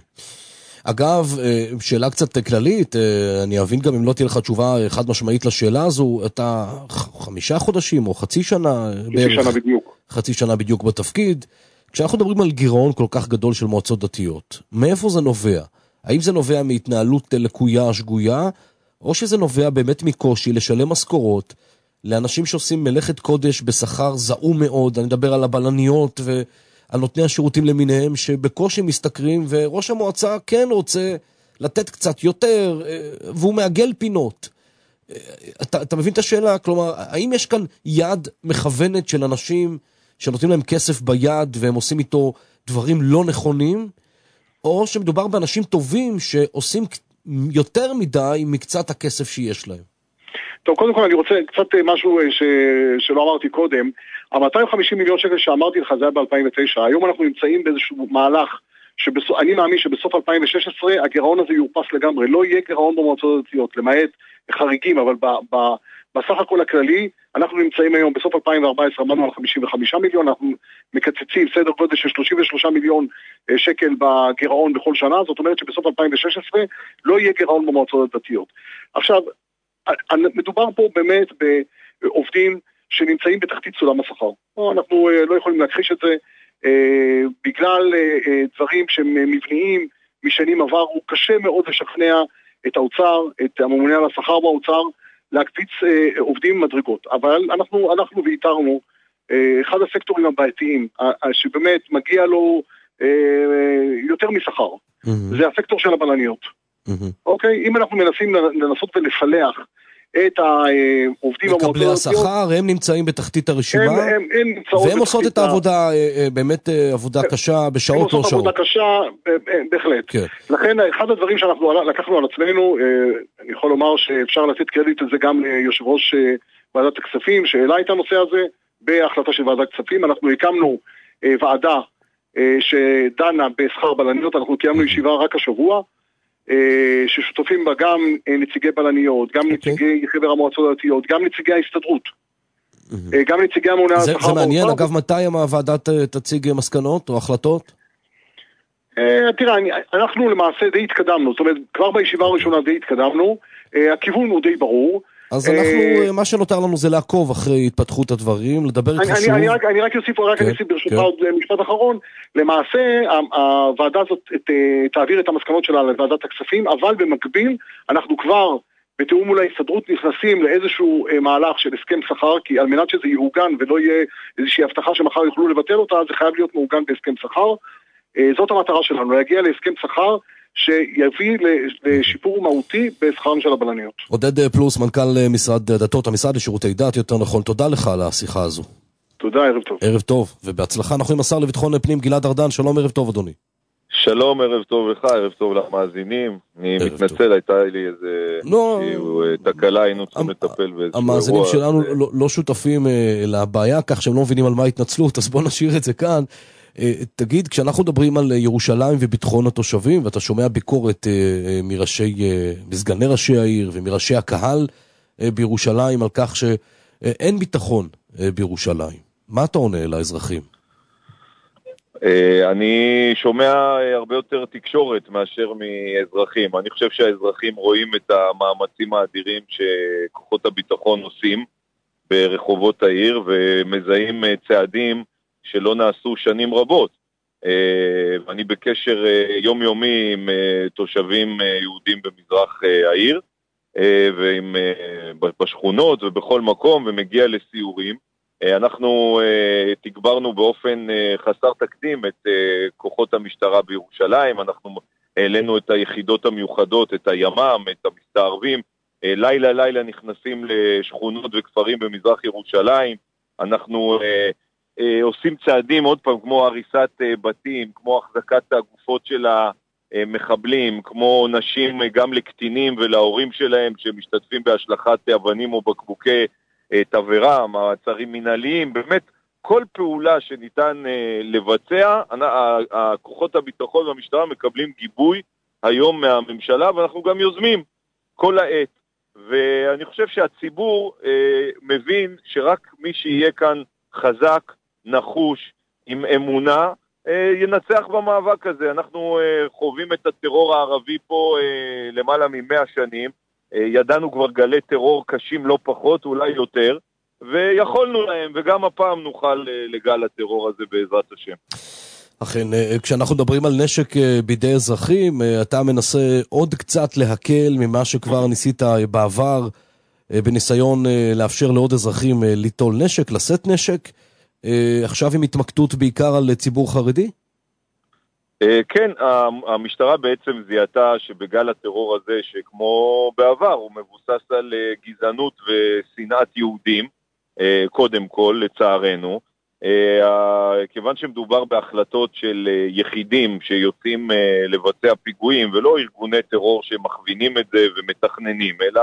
אגב, שאלה קצת כללית, אני אבין גם אם לא תהיה לך תשובה חד משמעית לשאלה הזו, אתה 5 חודשים או חצי שנה חצי שנה בדיוק בתפקיד, כשאנחנו מדברים על גירעון כל כך גדול של מועצות דתיות, מאיפה זה נובע? האם זה נובע מהתנהלות לקויה, שגויה, או שזה נובע באמת מקושי לשלם משכורות לאנשים שעושים מלאכת קודש בשכר זעום מאוד, אני מדבר על הבלניות על נותני השירותים למיניהם שבקושי מסתכרים, וראש המועצה כן רוצה לתת קצת יותר, והוא מעגל פינות. אתה מבין את השאלה? כלומר, האם יש כאן יד מכוונת של אנשים שנותנים להם כסף ביד והם עושים איתו דברים לא נכונים, או שמדובר באנשים טובים שעושים יותר מדי מקצת הכסף שיש להם? טוב, קודם כל אני רוצה קצת משהו שלא אמרתי קודם. ה-250 מיליון שקל שאמרתי לך זה היה ב-2009. היום אנחנו נמצאים באיזשהו מהלך אני מאמין שבסוף 2016 הגירעון הזה יורפס לגמרי. לא יהיה גירעון במועצות הדתיות, למעט חריגים, אבל בסך הכל הכללי אנחנו נמצאים היום בסוף 2014 עמדנו על 55 מיליון, אנחנו מקצצים סדר גודל של 33 מיליון שקל בגירעון בכל שנה, זאת אומרת שבסוף 2016 לא יהיה גירעון במועצות הדתיות. עכשיו, מדובר פה באמת בעובדים שנמצאים בתחתית סולם השכר. אנחנו לא יכולים להכחיש את זה, בגלל דברים שהם מבניים משנים עברו, קשה מאוד לשכנע את האוצר, את הממונה על השכר באוצר, להקפיץ עובדים מדרגות. אבל אנחנו ואיתרנו אחד הסקטורים הבעייתיים, שבאמת מגיע לו יותר משכר, זה הסקטור של הבלניות. אוקיי? אם אנחנו מנסים לנסות ולפלח את העובדים מקבלי השכר, הם נמצאים בתחתית הרשימה, והם עושות את העבודה, באמת עבודה קשה, בשעות לא שעות. הם עושות עבודה קשה, בהחלט. לכן, אחד הדברים שאנחנו לקחנו על עצמנו, אני יכול לומר שאפשר לתת קרדיט על זה גם ליושב ראש ועדת הכספים, שהעלה את הנושא הזה, בהחלטה של ועדת הכספים. אנחנו הקמנו ועדה שדנה בשכר בלניות, אנחנו קיימנו ישיבה רק השבוע, ששותפים בה גם נציגי בלניות, גם נציגי חבר המועצות הדתיות, גם נציגי ההסתדרות, גם נציגי הממונה על השכר. זה מעניין, אגב, מתי הוועדה תציג מסקנות או החלטות? תראה, אנחנו למעשה די התקדמנו, זאת אומרת, כבר בישיבה הראשונה די התקדמנו, הכיוון הוא די ברור. אז אנחנו, מה שנותר לנו זה לעקוב אחרי התפתחות הדברים, לדבר איתך שוב. אני רק אוסיף ברשותך עוד משפט אחרון. למעשה, הוועדה הזאת תעביר את המסקנות שלה לוועדת הכספים, אבל במקביל, אנחנו כבר בתיאום מול ההסתדרות נכנסים לאיזשהו מהלך של הסכם שכר, כי על מנת שזה יעוגן ולא יהיה איזושהי הבטחה שמחר יוכלו לבטל אותה, זה חייב להיות מעוגן בהסכם שכר. זאת המטרה שלנו, להגיע להסכם שכר, שיביא לשיפור מהותי בשכרם של הבלניות. עודד פלוס, מנכ"ל משרד דתות, המשרד לשירותי דת, יותר נכון, תודה לך על השיחה הזו. תודה, ערב טוב. ערב טוב, ובהצלחה. אנחנו עם השר לביטחון פנים גלעד ארדן, שלום, ערב טוב אדוני. שלום, ערב טוב לך, ערב טוב למאזינים. אני מתנצל, הייתה לי איזה תקלה, היינו צריכים לטפל באיזשהו אירוע. המאזינים שלנו לא שותפים לבעיה, כך שהם לא מבינים על מה התנצלות, אז בוא נשאיר את זה כאן. תגיד, כשאנחנו מדברים על ירושלים וביטחון התושבים, ואתה שומע ביקורת מסגני ראשי העיר ומראשי הקהל בירושלים על כך שאין ביטחון בירושלים, מה אתה עונה לאזרחים? אני שומע הרבה יותר תקשורת מאשר מאזרחים. אני חושב שהאזרחים רואים את המאמצים האדירים שכוחות הביטחון עושים ברחובות העיר, ומזהים צעדים שלא נעשו שנים רבות. אני בקשר יומיומי עם תושבים יהודים במזרח העיר, בשכונות ובכל מקום, ומגיע לסיורים. אנחנו תגברנו באופן חסר תקדים את כוחות המשטרה בירושלים, אנחנו העלינו את היחידות המיוחדות, את הימ"מ, את המסתערבים, לילה נכנסים לשכונות וכפרים במזרח ירושלים, אנחנו עושים צעדים עוד פעם כמו הריסת בתים, כמו החזקת הגופות של המחבלים, כמו נשים גם לקטינים ולהורים שלהם שמשתתפים בהשלכת אבנים או בקבוקי תבערה, מעצרים מנהליים, באמת כל פעולה שניתן לבצע, הכוחות הביטחון והמשטרה מקבלים גיבוי היום מהממשלה, ואנחנו גם יוזמים כל העת. ואני חושב שהציבור מבין שרק מי שיהיה כאן חזק, נחוש, עם אמונה, ינצח במאבק הזה. אנחנו חווים את הטרור הערבי פה למעלה מ100 שנים, ידענו כבר גלי טרור קשים לא פחות, אולי יותר, ויכולנו להם, וגם הפעם נוכל לגל הטרור הזה בעזרת השם. אכן, כשאנחנו מדברים על נשק בידי אזרחים, אתה מנסה עוד קצת להקל ממה שכבר ניסית בעבר, בניסיון לאפשר לעוד אזרחים ליטול נשק, לשאת נשק, עכשיו עם התמקדות בעיקר על ציבור חרדי? כן, המשטרה בעצם זיהתה שבגל הטרור הזה, שכמו בעבר, הוא מבוסס על גזענות ושנאת יהודים, קודם כל, לצערנו, כיוון שמדובר בהחלטות של יחידים שיוצאים לבצע פיגועים, ולא ארגוני טרור שמכווינים את זה ומתכננים, אלא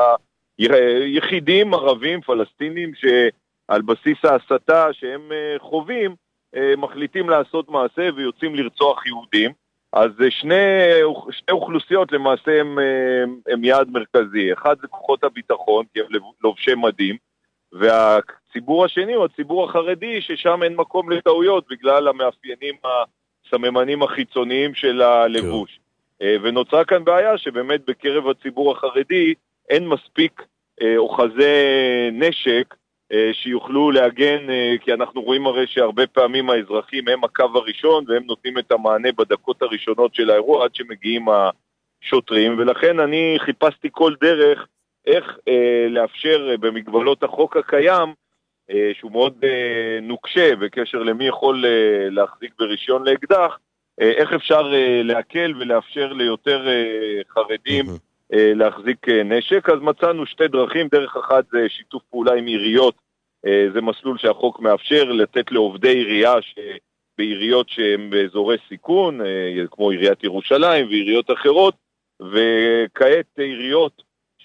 יחידים ערבים פלסטינים שעל בסיס ההסתה שהם חווים, מחליטים לעשות מעשה ויוצאים לרצוח יהודים. אז שני אוכלוסיות למעשה הם יעד מרכזי. אחד זה כוחות הביטחון, כי הם לובשי מדים, והציבור השני הוא הציבור החרדי, ששם אין מקום לטעויות בגלל המאפיינים הסממנים החיצוניים של הלבוש. ונוצרה כאן בעיה שבאמת בקרב הציבור החרדי אין מספיק אוחזי נשק שיוכלו להגן, כי אנחנו רואים הרי שהרבה פעמים האזרחים הם הקו הראשון, והם נותנים את המענה בדקות הראשונות של האירוע, עד שמגיעים השוטרים, ולכן אני חיפשתי כל דרך איך לאפשר במגבלות החוק הקיים, שהוא מאוד נוקשה בקשר למי יכול להחזיק ברישיון לאקדח, איך אפשר להקל ולאפשר ליותר חרדים להחזיק נשק. אז מצאנו שתי דרכים, דרך אחת זה שיתוף פעולה עם עיריות, זה מסלול שהחוק מאפשר לתת לעובדי עירייה בעיריות שהן באזורי סיכון, כמו עיריית ירושלים ועיריות אחרות, וכעת עיריות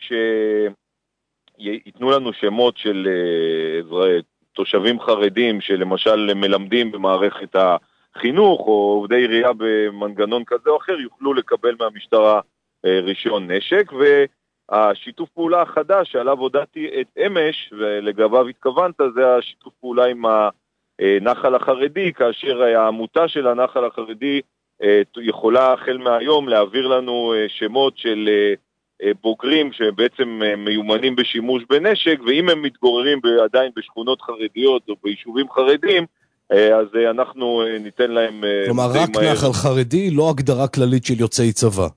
שיתנו לנו שמות של תושבים חרדים שלמשל מלמדים במערכת החינוך, או עובדי עירייה במנגנון כזה או אחר, יוכלו לקבל מהמשטרה רישיון נשק. והשיתוף פעולה החדש שעליו הודעתי את אמש ולגביו התכוונת, זה השיתוף פעולה עם הנחל החרדי, כאשר העמותה של הנחל החרדי יכולה החל מהיום להעביר לנו שמות של בוגרים שבעצם מיומנים בשימוש בנשק, ואם הם מתגוררים עדיין בשכונות חרדיות או ביישובים חרדים, אז אנחנו ניתן להם... כלומר, רק נחל חרדי, לא הגדרה כללית של יוצאי צבא.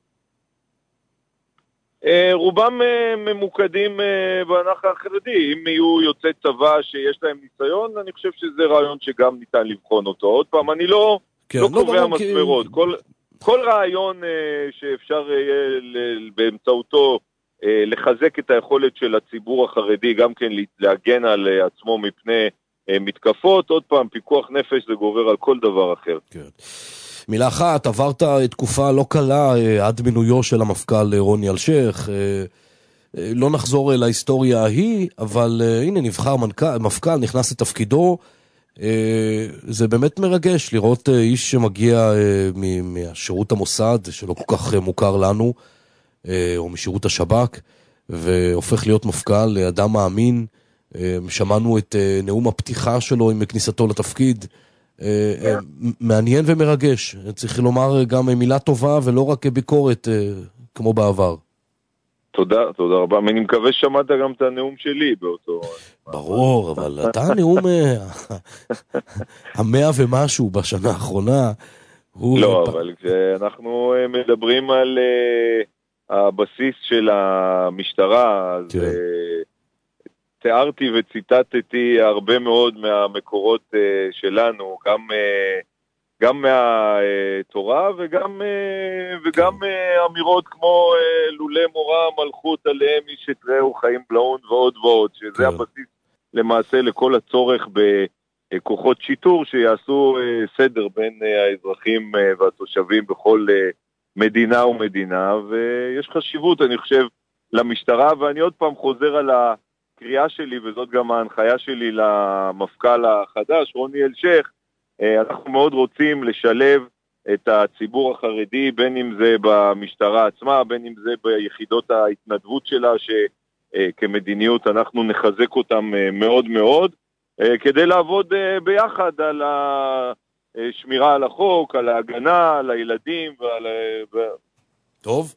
רובם ממוקדים בנחל החרדי. אם יהיו יוצאי צבא שיש להם ניסיון, אני חושב שזה רעיון שגם ניתן לבחון אותו. עוד פעם, אני לא קובע מסמרות. כל רעיון שאפשר יהיה באמצעותו לחזק את היכולת של הציבור החרדי, גם כן להגן על עצמו מפני מתקפות, עוד פעם, פיקוח נפש זה גובר על כל דבר אחר. כן. מילה אחת, עברת תקופה לא קלה עד מינויו של המפכ"ל רוני אלשיך, לא נחזור להיסטוריה ההיא, אבל הנה נבחר מפכ"ל, נכנס לתפקידו, זה באמת מרגש לראות איש שמגיע מהשירות המוסד, שלא כל כך מוכר לנו, או משירות השב"כ, והופך להיות מפכ"ל, אדם מאמין. שמענו את נאום הפתיחה שלו עם כניסתו לתפקיד, מעניין ומרגש. צריך לומר גם מילה טובה ולא רק ביקורת כמו בעבר. תודה רבה. אני מקווה ששמעת גם את הנאום שלי באותו... ברור, אבל אתה הנאום 100 ומשהו בשנה האחרונה. לא, אבל כשאנחנו מדברים על הבסיס של המשטרה, אז תיארתי וציטטתי הרבה מאוד מהמקורות שלנו, גם מהתורה וגם אמירות כמו לולא מורה מלכות עליהם איש יתרעו חיים בלעון ועוד ועוד, שזה הבסיס למעשה לכל הצורך בכוחות שיטור שיעשו סדר בין האזרחים והתושבים בכל מדינה ומדינה, ויש חשיבות אני חושב למשטרה. ואני עוד פעם חוזר על הקריאה שלי, וזאת גם ההנחיה שלי למפכ"ל החדש רוני אלשיך, אנחנו מאוד רוצים לשלב את הציבור החרדי, בין אם זה במשטרה עצמה, בין אם זה ביחידות ההתנדבות שלה, שכמדיניות אנחנו נחזק אותם מאוד מאוד, כדי לעבוד ביחד על השמירה על החוק, על ההגנה, על הילדים טוב.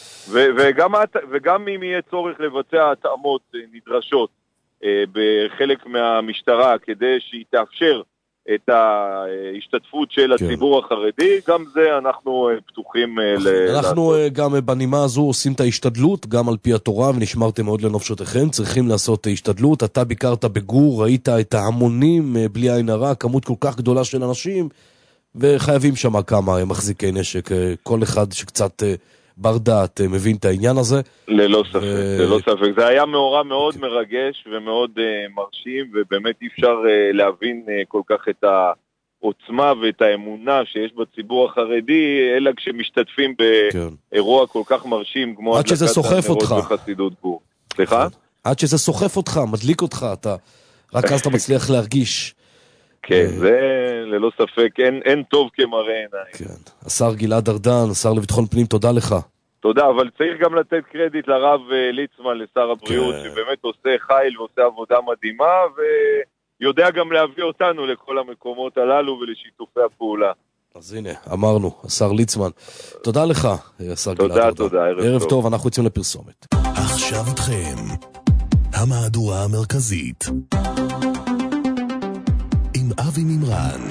וגם אם יהיה צורך לבצע התאמות נדרשות בחלק מהמשטרה, כדי שהיא תאפשר את ההשתתפות של הציבור החרדי, גם זה אנחנו פתוחים אנחנו גם בנימה הזו עושים את ההשתדלות, גם על פי התורה, ונשמרתם מאוד לנפשותיכם, צריכים לעשות השתדלות. אתה ביקרת בגור, ראית את ההמונים בלי עין הרע, כמות כל כך גדולה של אנשים, וחייבים שם כמה מחזיקי נשק, כל אחד שקצת בר דעת מבין את העניין הזה. ללא ספק, ללא ספק. זה היה מאורע מאוד מרגש ומאוד מרשים, ובאמת אי אפשר להבין כל כך את העוצמה ואת האמונה שיש בציבור החרדי, אלא כשמשתתפים באירוע כל כך מרשים כמו עד שזה סוחף אותך. בחסידות גור. סליחה? עד שזה סוחף אותך, מדליק אותך, רק אז אתה מצליח להרגיש. כן, זה ללא ספק, אין טוב כמראה עיניים. כן. השר גלעד ארדן, השר לביטחון פנים, תודה לך. תודה, אבל צריך גם לתת קרדיט לרב ליצמן, לשר הבריאות, שבאמת עושה חיל ועושה עבודה מדהימה, ויודע גם להביא אותנו לכל המקומות הללו ולשיתופי הפעולה. אז הנה, אמרנו, השר ליצמן. תודה לך, השר גלעד ארדן. תודה, ערב טוב, אנחנו יוצאים לפרסומת. עכשיו איתכם, המהדורה המרכזית. עם אבי מימרן.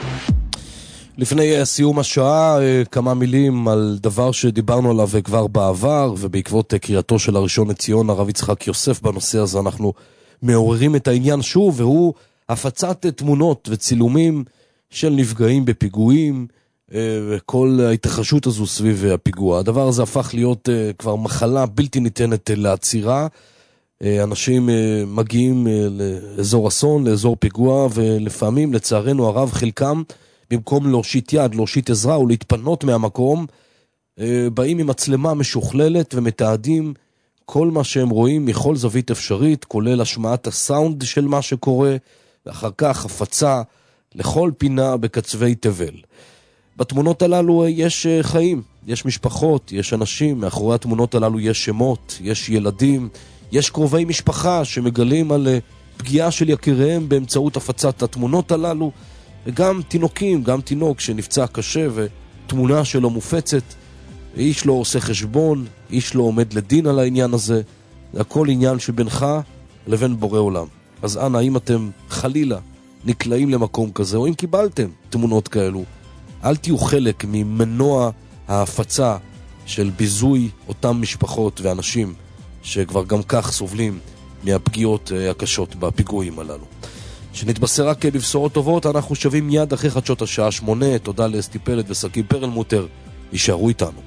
לפני סיום השעה, כמה מילים על דבר שדיברנו עליו כבר בעבר, ובעקבות קריאתו של הראשון לציון, הרב יצחק יוסף, בנושא הזה אנחנו מעוררים את העניין שוב, והוא הפצת תמונות וצילומים של נפגעים בפיגועים, וכל ההתרחשות הזו סביב הפיגוע. הדבר הזה הפך להיות כבר מחלה בלתי ניתנת לעצירה. אנשים מגיעים לאזור אסון, לאזור פיגוע, ולפעמים, לצערנו הרב, חלקם, במקום להושיט יד, להושיט עזרה או להתפנות מהמקום, באים עם מצלמה משוכללת ומתעדים כל מה שהם רואים מכל זווית אפשרית, כולל השמעת הסאונד של מה שקורה, ואחר כך הפצה לכל פינה בקצווי תבל. בתמונות הללו יש חיים, יש משפחות, יש אנשים, מאחורי התמונות הללו יש שמות, יש ילדים, יש קרובי משפחה שמגלים על פגיעה של יקיריהם באמצעות הפצת התמונות הללו, וגם תינוקים, גם תינוק שנפצע קשה ותמונה שלו מופצת, איש לא עושה חשבון, איש לא עומד לדין על העניין הזה, זה הכל עניין שבינך לבין בורא עולם. אז אנא, אם אתם חלילה נקלעים למקום כזה, או אם קיבלתם תמונות כאלו, אל תהיו חלק ממנוע ההפצה של ביזוי אותם משפחות ואנשים שכבר גם כך סובלים מהפגיעות הקשות בפיגועים הללו. שנתבשר רק בבשורות טובות, אנחנו שווים מיד אחרי חדשות השעה 8. תודה לאסתי פלד ושגיא פרלמוטר, יישארו איתנו.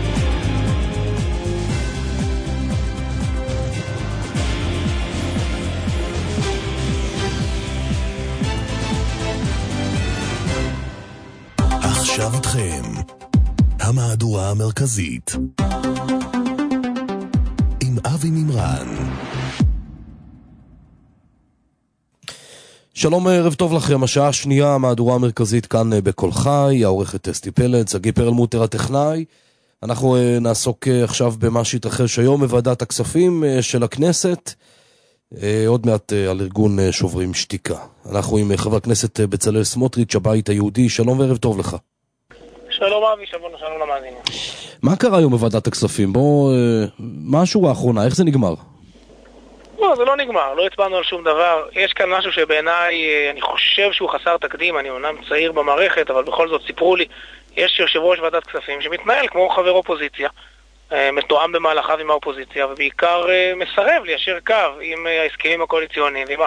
עכשיו איתכם המהדורה המרכזית עם אבי מימרן. שלום, ערב טוב לכם. השעה השנייה, המהדורה המרכזית כאן בכל חי, העורכת אסתי פלד, שגיא פרלמוטר הטכנאי. אנחנו נעסוק עכשיו במה שהתרחש היום בוועדת הכספים של הכנסת, עוד מעט על ארגון שוברים שתיקה. אנחנו עם חבר הכנסת בצלאל סמוטריץ', הבית היהודי. שלום וערב טוב לך. שלום אבי, שלום למאזינים. מה קרה היום בוועדת הכספים? מה השורה האחרונה? איך זה נגמר? לא, זה לא נגמר, לא הצבענו על שום דבר. יש כאן משהו שבעיניי, אני חושב שהוא חסר תקדים, אני אומנם צעיר במערכת, אבל בכל זאת סיפרו לי, יש יושב ראש ועדת כספים שמתנהל כמו חבר אופוזיציה, מתואם במהלכיו עם האופוזיציה, ובעיקר מסרב ליישר קו עם ההסכמים הקואליציוניים ועם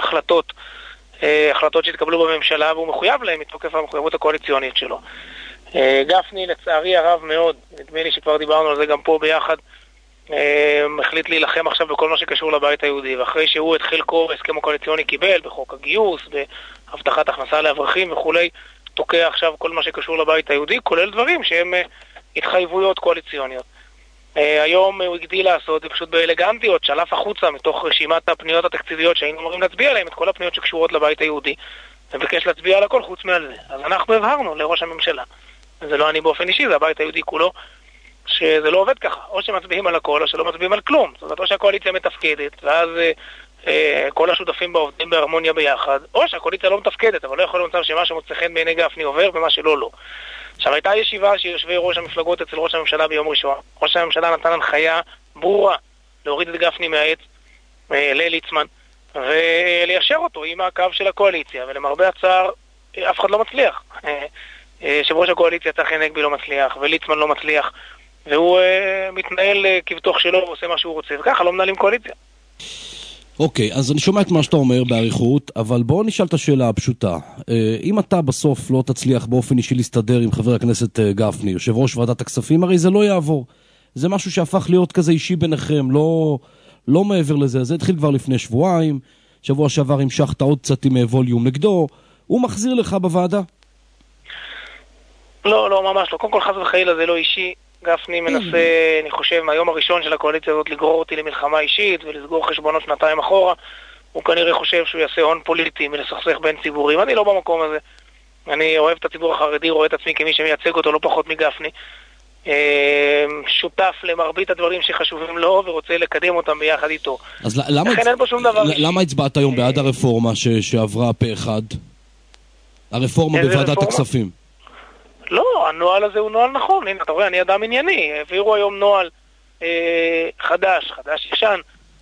החלטות שהתקבלו בממשלה, והוא מחויב להם מתוקף המחויבות הקואליציונית שלו. גפני, לצערי הרב מאוד, נדמה לי שכבר דיברנו על זה גם פה ביחד, החליט להילחם עכשיו בכל מה שקשור לבית היהודי, ואחרי שהוא את חלקו בהסכם הקואליציוני קיבל, בחוק הגיוס, בהבטחת הכנסה לאברכים וכולי, תוקע עכשיו כל מה שקשור לבית היהודי, כולל דברים שהם התחייבויות קואליציוניות. היום הוא הגדיל לעשות, זה פשוט באלגנטיות, שלף החוצה מתוך רשימת הפניות התקציביות שהיינו אמורים להצביע עליהן, את כל הפניות שקשורות לבית היהודי, וביקש להצביע על הכל חוץ מעל זה. אז אנחנו הבהרנו לראש הממשלה, זה לא אני באופן אישי, זה הבית היהודי כולו, שזה לא עובד ככה, או שמצביעים על הכל או שלא מצביעים על כלום. זאת אומרת, או שהקואליציה מתפקדת ואז כל השותפים בה עובדים בהרמוניה ביחד, או שהקואליציה לא מתפקדת, אבל לא יכול למצב שמה שמוצא חן בעיני גפני עובר ומה שלא לא. עכשיו, הייתה ישיבה שיושבי ראש המפלגות אצל ראש הממשלה ביום ראשון. ראש הממשלה נתן הנחיה ברורה להוריד את גפני מהעץ לליצמן וליישר אותו עם הקו של הקואליציה, ולמרבה הצער אף אחד לא מצליח. יושב ראש הקואליציה צחי הנגבי לא מצליח וליצמן לא מצליח, והוא מתנהל כבתוך שלו ועושה מה שהוא רוצה, וככה לא מנהלים קואליציה. אוקיי, אז אני שומע את מה שאתה אומר בעריכות, אבל בואו נשאל את השאלה הפשוטה. אם אתה בסוף לא תצליח באופן אישי להסתדר עם חבר הכנסת גפני, יושב ראש ועדת הכספים, הרי זה לא יעבור. זה משהו שהפך להיות כזה אישי ביניכם, לא מעבר לזה. זה התחיל כבר לפני שבועיים, שבוע שעבר המשכת עוד קצת עם ווליום נגדו, הוא מחזיר לך בוועדה? לא, ממש לא. קודם כל חס וחלילה זה לא אישי. גפני מנסה, אני חושב, מהיום הראשון של הקואליציה הזאת לגרור אותי למלחמה אישית ולסגור חשבונות שנתיים אחורה. הוא כנראה חושב שהוא יעשה הון פוליטי מלסכסך בין ציבורים. אני לא במקום הזה. אני אוהב את הציבור החרדי, רואה את עצמי כמי שמייצג אותו לא פחות מגפני. שותף למרבית הדברים שחשובים לו ורוצה לקדם אותם ביחד איתו. אז למה הצבעת היום בעד הרפורמה שעברה פה אחד? הרפורמה בוועדת הכספים. לא, הנוהל הזה הוא נוהל נכון. הנה, אתה רואה, אני אדם ענייני. העבירו היום נוהל חדש ישן,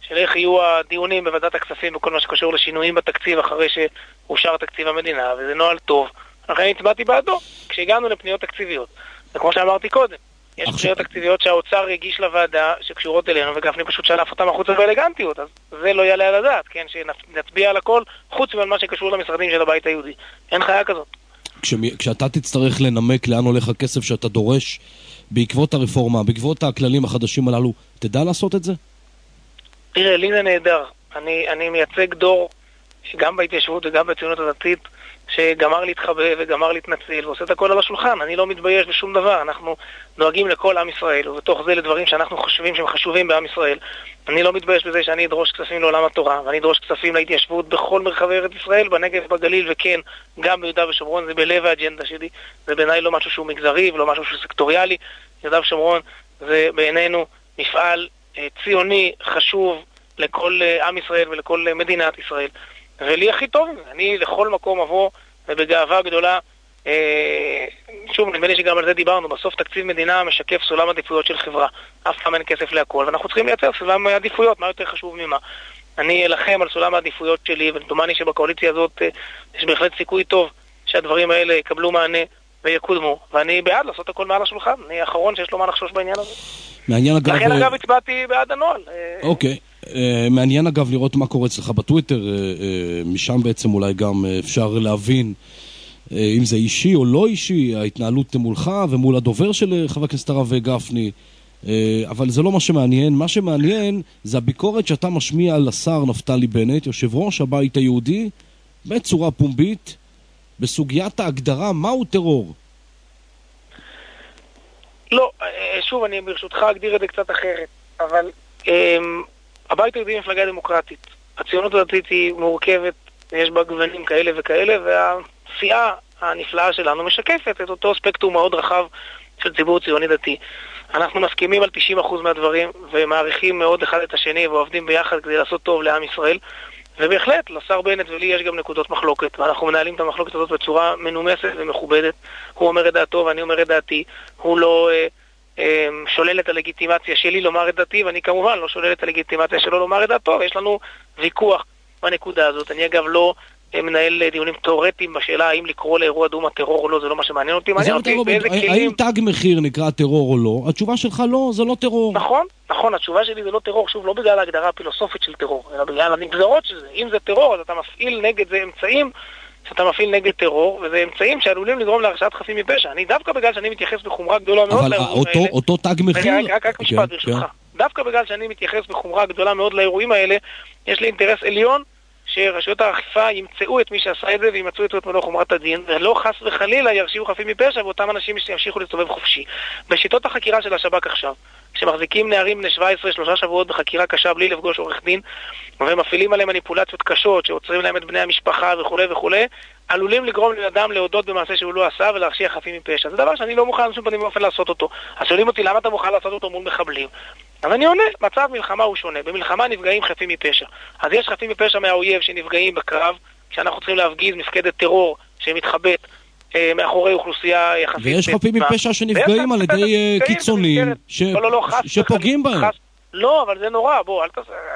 של איך יהיו הדיונים בוועדת הכספים בכל מה שקשור לשינויים בתקציב אחרי שאושר תקציב המדינה, וזה נוהל טוב. לכן הצבעתי בעדו כשהגענו לפניות תקציביות. וכמו שאמרתי קודם, יש פניות תקציביות שהאוצר הגיש לוועדה שקשורות אלינו, וגפני פשוט שלף אותם החוצה באלגנטיות, אז זה לא יעלה על הדעת, כן, שנצביע על הכל חוץ ממה שקשור למשרדים של הבית היהודי. אין חיה כזאת. כשאתה תצטרך לנמק לאן הולך הכסף שאתה דורש בעקבות הרפורמה, בעקבות הכללים החדשים הללו, תדע לעשות את זה? תראה, לי זה נהדר. אני מייצג דור שגם בהתיישבות וגם בציונות הדתית שגמר להתחבא וגמר להתנצל ועושה את הכל על השולחן. אני לא מתבייש בשום דבר. אנחנו דואגים לכל עם ישראל, ובתוך זה לדברים שאנחנו חושבים שהם חשובים בעם ישראל. אני לא מתבייש בזה שאני אדרוש כספים לעולם התורה, ואני אדרוש כספים להתיישבות בכל מרחבי ארץ ישראל, בנגב, בגליל, וכן, גם ביהודה ושומרון. זה בלב האג'נדה שלי. זה בעיניי לא משהו שהוא מגזרי ולא משהו שהוא סקטוריאלי. יהודה ושומרון זה בעינינו מפעל ציוני חשוב לכל עם ישראל ולכל מדינת ישראל. ולי הכי טוב, אני לכל מקום אבוא ובגאווה גדולה. שוב, נדמה לי שגם על זה דיברנו. בסוף תקציב מדינה משקף סולם עדיפויות של חברה. אף פעם אין כסף להכל, ואנחנו צריכים לייצר סולם עדיפויות, מה יותר חשוב ממה. אני אלחם על סולם העדיפויות שלי, ודומני שבקואליציה הזאת יש בהחלט סיכוי טוב שהדברים האלה יקבלו מענה ויקודמו, ואני בעד לעשות הכל מעל השולחן. אני האחרון שיש לו מה לחשוש בעניין הזה. מעניין אגב... לכן אגב הצבעתי בעד הנוהל. אוקיי. מעניין אגב לראות מה קורה אצלך בטוויטר, משם בעצם אולי גם אפשר להבין אם זה אישי או לא אישי, ההתנהלות מולך ומול הדובר של חבר הכנסת הרב גפני, אבל זה לא מה שמעניין. מה שמעניין זה הביקורת שאתה משמיע על השר נפתלי בנט, יושב ראש הבית היהודי, בצורה פומבית, בסוגיית ההגדרה מהו טרור. לא, שוב, אני ברשותך אגדיר את זה קצת אחרת, אבל הבית היהודי היא מפלגה דמוקרטית. הציונות הדתית היא מורכבת, יש בה גוונים כאלה וכאלה, והסיעה הנפלאה שלנו משקפת את אותו ספקטרום מאוד רחב של ציבור ציוני דתי. אנחנו מסכימים על 90% מהדברים, ומעריכים מאוד אחד את השני, ועובדים ביחד כדי לעשות טוב לעם ישראל. ובהחלט, לשר בנט ולי יש גם נקודות מחלוקת, ואנחנו מנהלים את המחלוקת הזאת בצורה מנומסת ומכובדת. הוא אומר את דעתו ואני אומר את דעתי. הוא לא שולל את הלגיטימציה שלי לומר את דעתי, ואני כמובן לא שולל את הלגיטימציה שלו לומר את דעתו, ויש לנו ויכוח בנקודה הזאת. אני אגב לא מנהל דיונים תיאורטיים בשאלה האם לקרוא לאירוע דום הטרור או לא, זה לא מה שמעניין אותי. מעניין אותי באיזה כלים... האם תג מחיר נקרא טרור או לא? התשובה שלך לא, זה לא טרור. נכון, התשובה שלי זה לא טרור, שוב, לא בגלל ההגדרה הפילוסופית של טרור, אלא בגלל הנגזרות של זה. אם זה טרור, אז אתה מפעיל נגד זה אמצעים שאתה מפעיל נגד טרור, וזה אמצעים שעלולים לגרום להרשעת חפים מפשע. אני דווקא בגלל שאני מתייחס בחומרה גדולה מאוד לאירועים האלה... אבל אותו תג מחיר... רק משפט ברשותך. דווקא בגלל שאני מתייחס בחומרה גדולה מאוד לאירועים האלה, יש לי אינטרס עליון שרשויות האכיפה ימצאו את מי שעשה את זה וימצאו את מלוא חומרת הדין, ולא חס וחלילה ירשיעו חפים מפשע ואותם אנשים ימשיכו להסתובב חופשי. בשיטות החקירה של השב"כ עכשיו, כשמחזיקים נערים בני 17 3 שבועות בחקירה קשה בלי לפגוש עורך דין, ומפעילים עליהם מניפולציות קשות שעוצרים להם את בני המשפחה וכו' וכו', עלולים לגרום לאדם להודות במעשה שהוא לא עשה ולהרשיע חפים מפשע. זה דבר שאני לא מוכן בשום פנים ואופן לעשות אותו. אז שואלים אותי למה אתה מוכן לעשות אותו מול מחבלים? אז אני עונה, מצב מלחמה הוא שונה. במלחמה נפגעים חפים מפשע. אז יש חפים מפשע מהאויב שנפגעים בקרב, כשאנחנו צריכים להפגיז מפקדת טרור שמתחבט מאחורי אוכלוסייה יחסית... ויש חפים מפשע שנפגעים על ידי קיצונים שפוגעים בהם. לא, אבל זה נורא, בוא,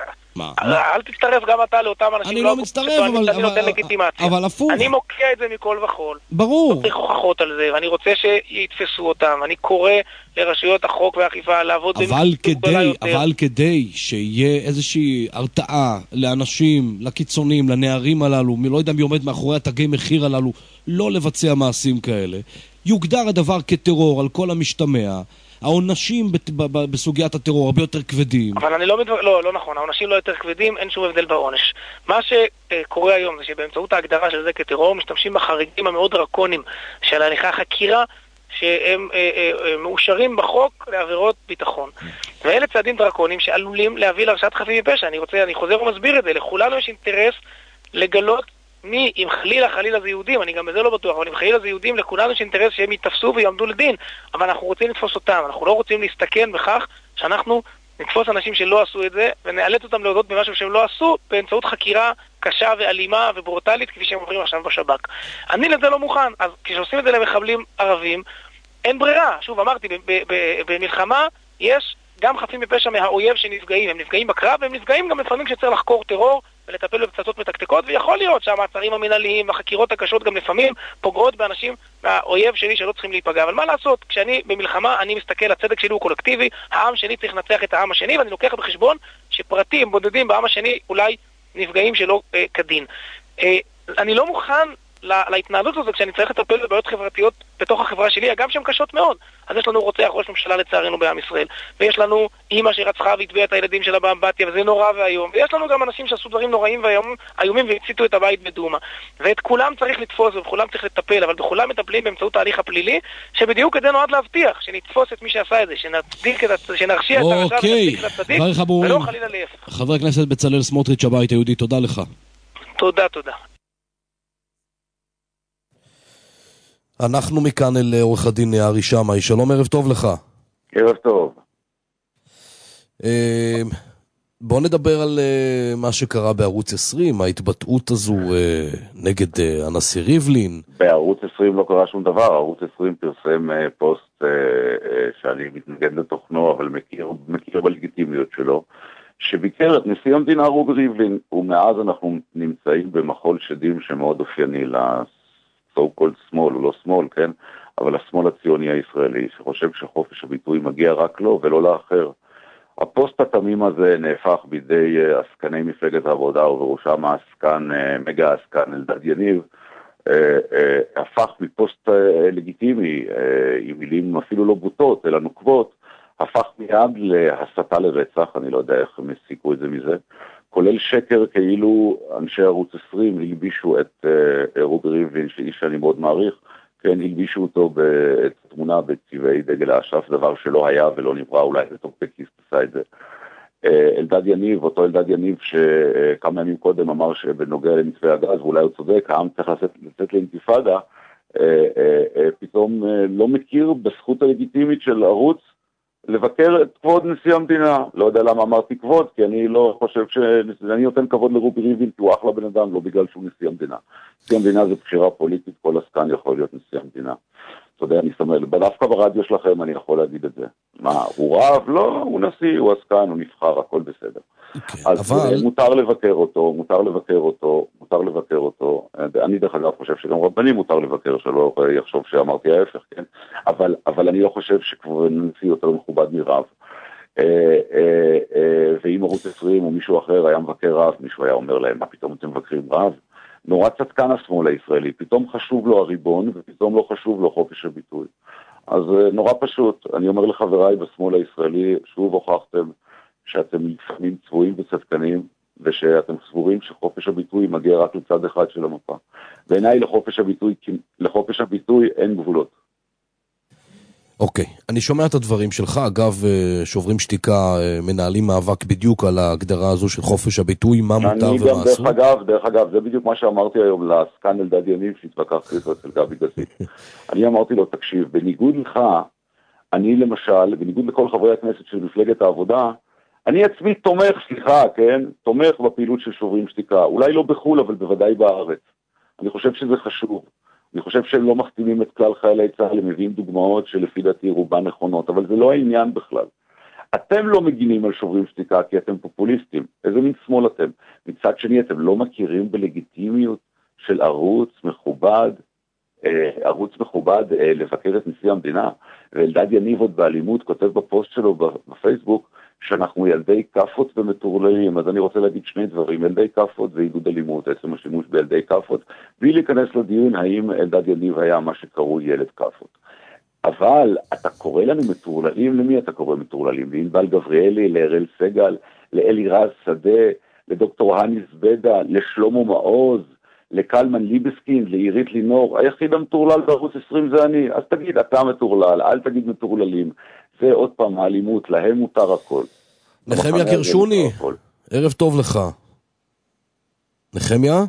אל תצטרף גם אתה לאותם אנשים. אני לא מצטרף, אבל הפוך. אני מוקיע את זה מכל וכל. ברור. לא צריך הוכחות על זה, ואני רוצה שיתפסו אותם. אני קורא לרשויות החוק והאכיפה לעבוד... אבל כדי שיהיה איזושהי הרתעה לאנשים, לקיצונים, לנערים הללו, לא יודע מי עומד מאחורי התגי מחיר הללו, לא לבצע מעשים כאלה, יוגדר הדבר כטרור על כל המשתמע. העונשים בסוגיית הטרור הרבה יותר כבדים. אבל אני לא נכון, העונשים לא יותר כבדים, אין שום הבדל בעונש. מה שקורה היום זה שבאמצעות ההגדרה של זה כטרור משתמשים בחריגים המאוד דרקונים של הליכי החקירה שהם מאושרים בחוק לעבירות ביטחון. ואלה צעדים דרקונים שעלולים להביא להרשעת חפים מפשע. אני חוזר ומסביר את זה, לכולנו יש אינטרס לגלות מי, אם חלילה זה יהודים, אני גם בזה לא בטוח, אבל אם חלילה זה יהודים, לכולנו יש אינטרס שהם יתפסו ויעמדו לדין, אבל אנחנו רוצים לתפוס אותם, אנחנו לא רוצים להסתכן בכך שאנחנו נתפוס אנשים שלא עשו את זה, ונאלץ אותם להודות במשהו שהם לא עשו, באמצעות חקירה קשה ואלימה וברוטלית, כפי שהם עוברים עכשיו בשב"כ. אני לזה לא מוכן, אז כשעושים את זה למחבלים ערבים, אין ברירה. שוב, אמרתי, במלחמה יש גם חפים מפשע מהאויב שנפגעים. הם נפגעים בקרב, והם נפגעים גם לפעמים כשצריך לחקור טרור ולטפל בפצצות מתקתקות, ויכול להיות שהמעצרים המנהליים והחקירות הקשות גם לפעמים פוגעות באנשים מהאויב שלי שלא צריכים להיפגע. אבל מה לעשות? כשאני במלחמה, אני מסתכל, הצדק שלי הוא קולקטיבי, העם שלי צריך לנצח את העם השני, ואני לוקח בחשבון שפרטים בודדים בעם השני אולי נפגעים שלא כדין. אני לא מוכן להתנהלות הזו כשאני צריך לטפל בבעיות חברתיות בתוך החברה שלי, אגב שהן קשות מאוד. אז יש לנו רוצח ראש ממשלה לצערנו בעם ישראל, ויש לנו אמא שרצחה והטביעה את הילדים שלה באמבטיה, וזה נורא והיום, ויש לנו גם אנשים שעשו דברים נוראים והיומים והציתו את הבית בדומה, ואת כולם צריך לתפוס ובכולם צריך לטפל, אבל בכולם מטפלים באמצעות ההליך הפלילי, שבדיוק כדי נועד להבטיח שנתפוס את מי שעשה את זה, שנרשיע את הרשע ונצדיק את הצדיק, ולא חלילה להפך. חבר הכנסת בצלאל סמוטריץ', הבית היהודי, תודה לך. תודה. אנחנו מכאן אל עורך הדין ארי שמאי. שלום, ערב טוב לך. ערב טוב. בוא נדבר על מה שקרה בערוץ 20, ההתבטאות הזו נגד הנשיא ריבלין. בערוץ 20 לא קרה שום דבר, ערוץ 20 פרסם פוסט שאני מתנגד לתוכנו, אבל מכיר בלגיטימיות שלו, שביקר את נשיא המדינה רובי ריבלין, ומאז אנחנו נמצאים במחול שדים שמאוד אופייני so called שמאל, הוא לא שמאל, כן? אבל השמאל הציוני הישראלי, שחושב שחופש הביטוי מגיע רק לו ולא לאחר. הפוסט התמים הזה נהפך בידי עסקני מפלגת העבודה, ובראשם העסקן, מגה העסקן אלדד יניב, הפך מפוסט לגיטימי, עם מילים אפילו לא בוטות, אלא נוקבות, הפך מיד להסתה לרצח, אני לא יודע איך הם הסיקו את זה מזה, כולל שקר כאילו אנשי ערוץ 20 הלבישו את רובי ריבלין, שאיש שאני מאוד מעריך, כן, הלבישו אותו בתמונה בצבעי דגל האש"ף, דבר שלא היה ולא נברא, אולי לטוקבקיסט עשה את זה. אלדד יניב, אותו אלדד יניב שכמה ימים קודם אמר שבנוגע למתווה הגז, ואולי הוא צודק, העם צריך לצאת לאינתיפאדה, פתאום לא מכיר בזכות הלגיטימית של ערוץ לבקר את כבוד נשיא המדינה. לא יודע למה אמרתי כבוד, כי אני לא חושב שאני נותן כבוד לרובי ריבלין, כי הוא אחלה בן אדם, לא בגלל שהוא נשיא המדינה. נשיא המדינה זה בחירה פוליטית, כל עסקן יכול להיות נשיא המדינה. אתה יודע, אני שמח, דווקא ברדיו שלכם אני יכול להגיד את זה. מה, הוא רב? לא, הוא נשיא, הוא עסקן, הוא נבחר, הכל בסדר. אז מותר לבקר אותו. אני דרך אגב חושב שגם רבנים מותר לבקר, שלא יחשוב שאמרתי ההפך, כן? אבל אני לא חושב שכבר נשיא יותר מכובד מרב. ואם ערוץ 20 או מישהו אחר היה מבקר רב, מישהו היה אומר להם, מה פתאום אתם מבקרים רב? נורא צדקן השמאל הישראלי, פתאום חשוב לו הריבון ופתאום לא חשוב לו חופש הביטוי. אז נורא פשוט, אני אומר לחבריי בשמאל הישראלי, שוב הוכחתם שאתם לפעמים צבועים וצדקנים, ושאתם סבורים שחופש הביטוי מגיע רק לצד אחד של המפה. בעיניי לחופש הביטוי אין גבולות. אוקיי, אני שומע את הדברים שלך, אגב, שוברים שתיקה, מנהלים מאבק בדיוק על ההגדרה הזו של חופש הביטוי, מה מותר ומה אסור. דרך אגב, זה בדיוק מה שאמרתי היום לעסקן אלדד יניב שהתווכחתי איתו אצל גבי גזית. אני אמרתי לו, תקשיב, בניגוד לך, אני למשל, בניגוד לכל חברי הכנסת של מפלגת העבודה, אני עצמי תומך בפעילות של שוברים שתיקה, אולי לא בחול, אבל בוודאי בארץ. אני חושב שזה חשוב. אני חושב שהם לא מחתימים את כלל חיילי צה"ל, הם מביאים דוגמאות שלפי דעתי רובן נכונות, אבל זה לא העניין בכלל. אתם לא מגינים על שוברים שתיקה כי אתם פופוליסטים. איזה מין שמאל אתם? מצד שני, אתם לא מכירים בלגיטימיות של ערוץ מכובד לבקר את נשיא המדינה. ואלדד יניב עוד באלימות כותב בפוסט שלו בפייסבוק, שאנחנו ילדי כפות ומטורללים. אז אני רוצה להגיד שני דברים, ילדי כפות זה עידוד אלימות, עצם השימוש בילדי כפות, בלי להיכנס לדיון האם אלדד יניב היה מה שקראו ילד כפות. אבל אתה קורא לנו מטורללים, למי אתה קורא מטורללים? לענבל גבריאלי, לאראל סגל, לאלירז שדה, לדוקטור הניס בדה, לשלמה מעוז, לקלמן ליבסקין, לעירית לינור. היחיד המטורלל בערוץ 20 זה אני. אז תגיד, אתה מטורלל, אל תגיד מטורללים. זה עוד פעם האלימות, להם מותר הכל. נחמיה קרשוני, ערב טוב לך. נחמיה?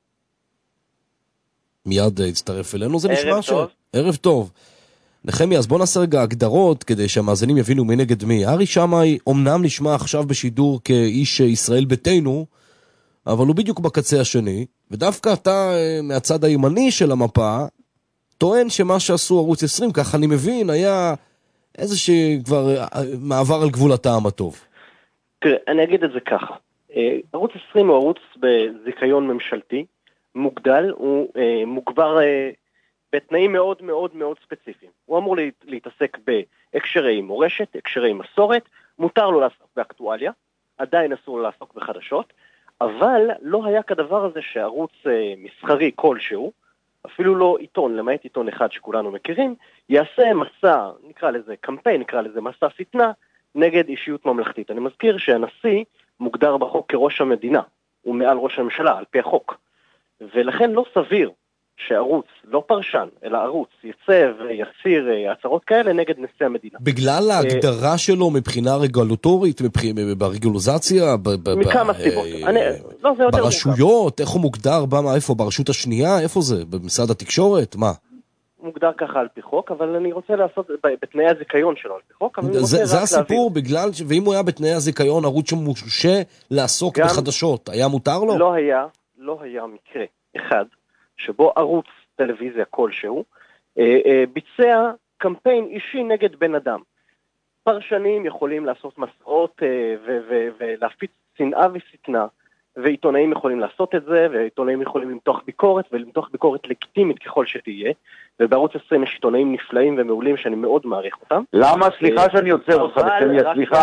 מיד הצטרף אלינו, זה נשמע ש... ערב טוב. נחמיה, אז בוא נעשה רגע הגדרות כדי שהמאזינים יבינו מי נגד מי. ארי שמאי אומנם נשמע עכשיו בשידור כאיש ישראל ביתנו, אבל הוא בדיוק בקצה השני, ודווקא אתה מהצד הימני של המפה, טוען שמה שעשו ערוץ 20, ככה אני מבין, היה איזושהי כבר מעבר על גבול הטעם הטוב. תראה, אני אגיד את זה ככה. ערוץ 20 הוא ערוץ בזיכיון ממשלתי, מוגדל, הוא מוגבר בתנאים מאוד מאוד מאוד ספציפיים. הוא אמור להתעסק בהקשרי מורשת, הקשרי מסורת, מותר לו לעסוק באקטואליה, עדיין אסור לו לעסוק בחדשות, אבל לא היה כדבר הזה שערוץ מסחרי כלשהו, אפילו לא עיתון, למעט עיתון אחד שכולנו מכירים, יעשה מסע, נקרא לזה קמפיין, נקרא לזה מסע שטנה, נגד אישיות ממלכתית. אני מזכיר שהנשיא מוגדר בחוק כראש המדינה, הוא מעל ראש הממשלה, על פי החוק. ולכן לא סביר שערוץ, לא פרשן, אלא ערוץ, יצא ויציר הצהרות כאלה נגד נשיא המדינה. בגלל ההגדרה שלו מבחינה רגולטורית, ברגולזציה, מכמה סיבות. ברשויות, איך הוא מוגדר, איפה, ברשות השנייה, איפה זה? במשרד התקשורת? מה? מוגדר ככה על פי חוק, אבל אני רוצה לעשות בתנאי הזיכיון שלו על פי חוק. זה הסיפור, בגלל, ואם הוא היה בתנאי הזיכיון, ערוץ שמושה לעסוק בחדשות, היה מותר לו? לא היה מקרה אחד, שבו ערוץ טלוויזיה כלשהו, ביצע קמפיין אישי נגד בן אדם. פרשנים יכולים לעשות מסעות ולהפיץ שנאה ושטנה, ועיתונאים יכולים לעשות את זה, ועיתונאים יכולים למתוח ביקורת, ולמתוח ביקורת לגיטימית ככל שתהיה, ובערוץ 20 יש עיתונאים נפלאים ומעולים שאני מאוד מעריך אותם. למה? סליחה שאני יוצר אותך בחמיה,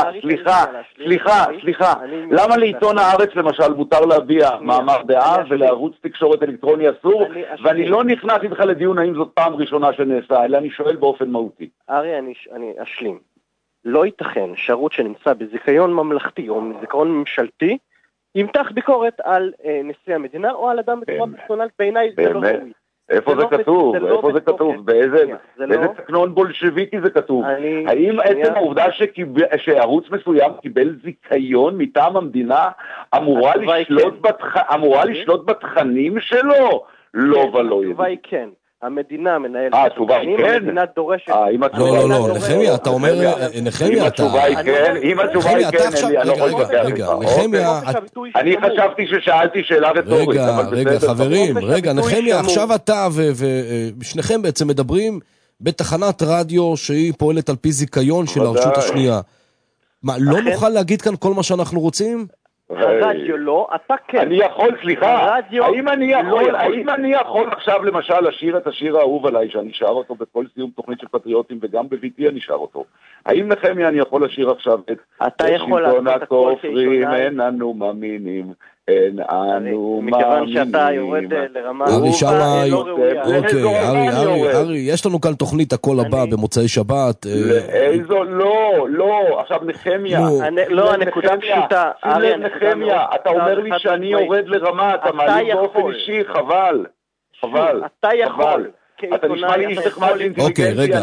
סליחה. למה לעיתון הארץ למשל מותר להביע מאמר דעה, ולערוץ תקשורת אלקטרוני אסור, ואני לא נכנס איתך לדיון האם זאת פעם ראשונה שנעשה, אלא אני שואל באופן מהותי. ארי, אני אשלים. לא ייתכן שערוץ שנמצא בזיכיון ממלכתי או בזיכיון ממשלתי, ימתח ביקורת על נשיא המדינה או על אדם בצורה פרסונלית, בעיניי זה לא ראוי. איפה זה כתוב? איפה זה כתוב? באיזה תקנון בולשביקי זה כתוב? האם עצם העובדה שערוץ מסוים קיבל זיכיון מטעם המדינה אמורה לשלוט בתכנים שלו? לא ולא. התשובה היא כן. המדינה מנהלת. התשובה היא כן? המדינה דורשת. לא, נחמיה, אתה אומר, נחמיה, אתה... אם התשובה היא כן, רגע, נחמיה... אני חשבתי ששאלתי שאלה רטורית. רגע, חברים, נחמיה, עכשיו אתה ושניכם בעצם מדברים בתחנת רדיו שהיא פועלת על פי זיכיון של הרשות השנייה. מה, לא נוכל להגיד כאן כל מה שאנחנו רוצים? הרדיו לא, אתה כן. אני יכול, סליחה, האם אני יכול עכשיו למשל לשיר את השיר האהוב עליי, שאני שר אותו בכל סיום תוכנית של פטריוטים, וגם בביתי אני שר אותו. האם נחמיה אני יכול לשיר עכשיו את שלטון הכופרים, אין אנו מאמינים, אין אנו מאמינים. מכיוון שאתה יורד לרמה ארי, יש לנו כאן תוכנית הכל הבא במוצאי שבת. איזו, לא, עכשיו נחמיה. לא, הנקודה פשוטה. נחמיה, אתה אומר לי שאני יורד לרמה, אתה מעלים באופן אישי, חבל. אתה יכול. אתה נשמע לי איש נחמד אינטליגנטי.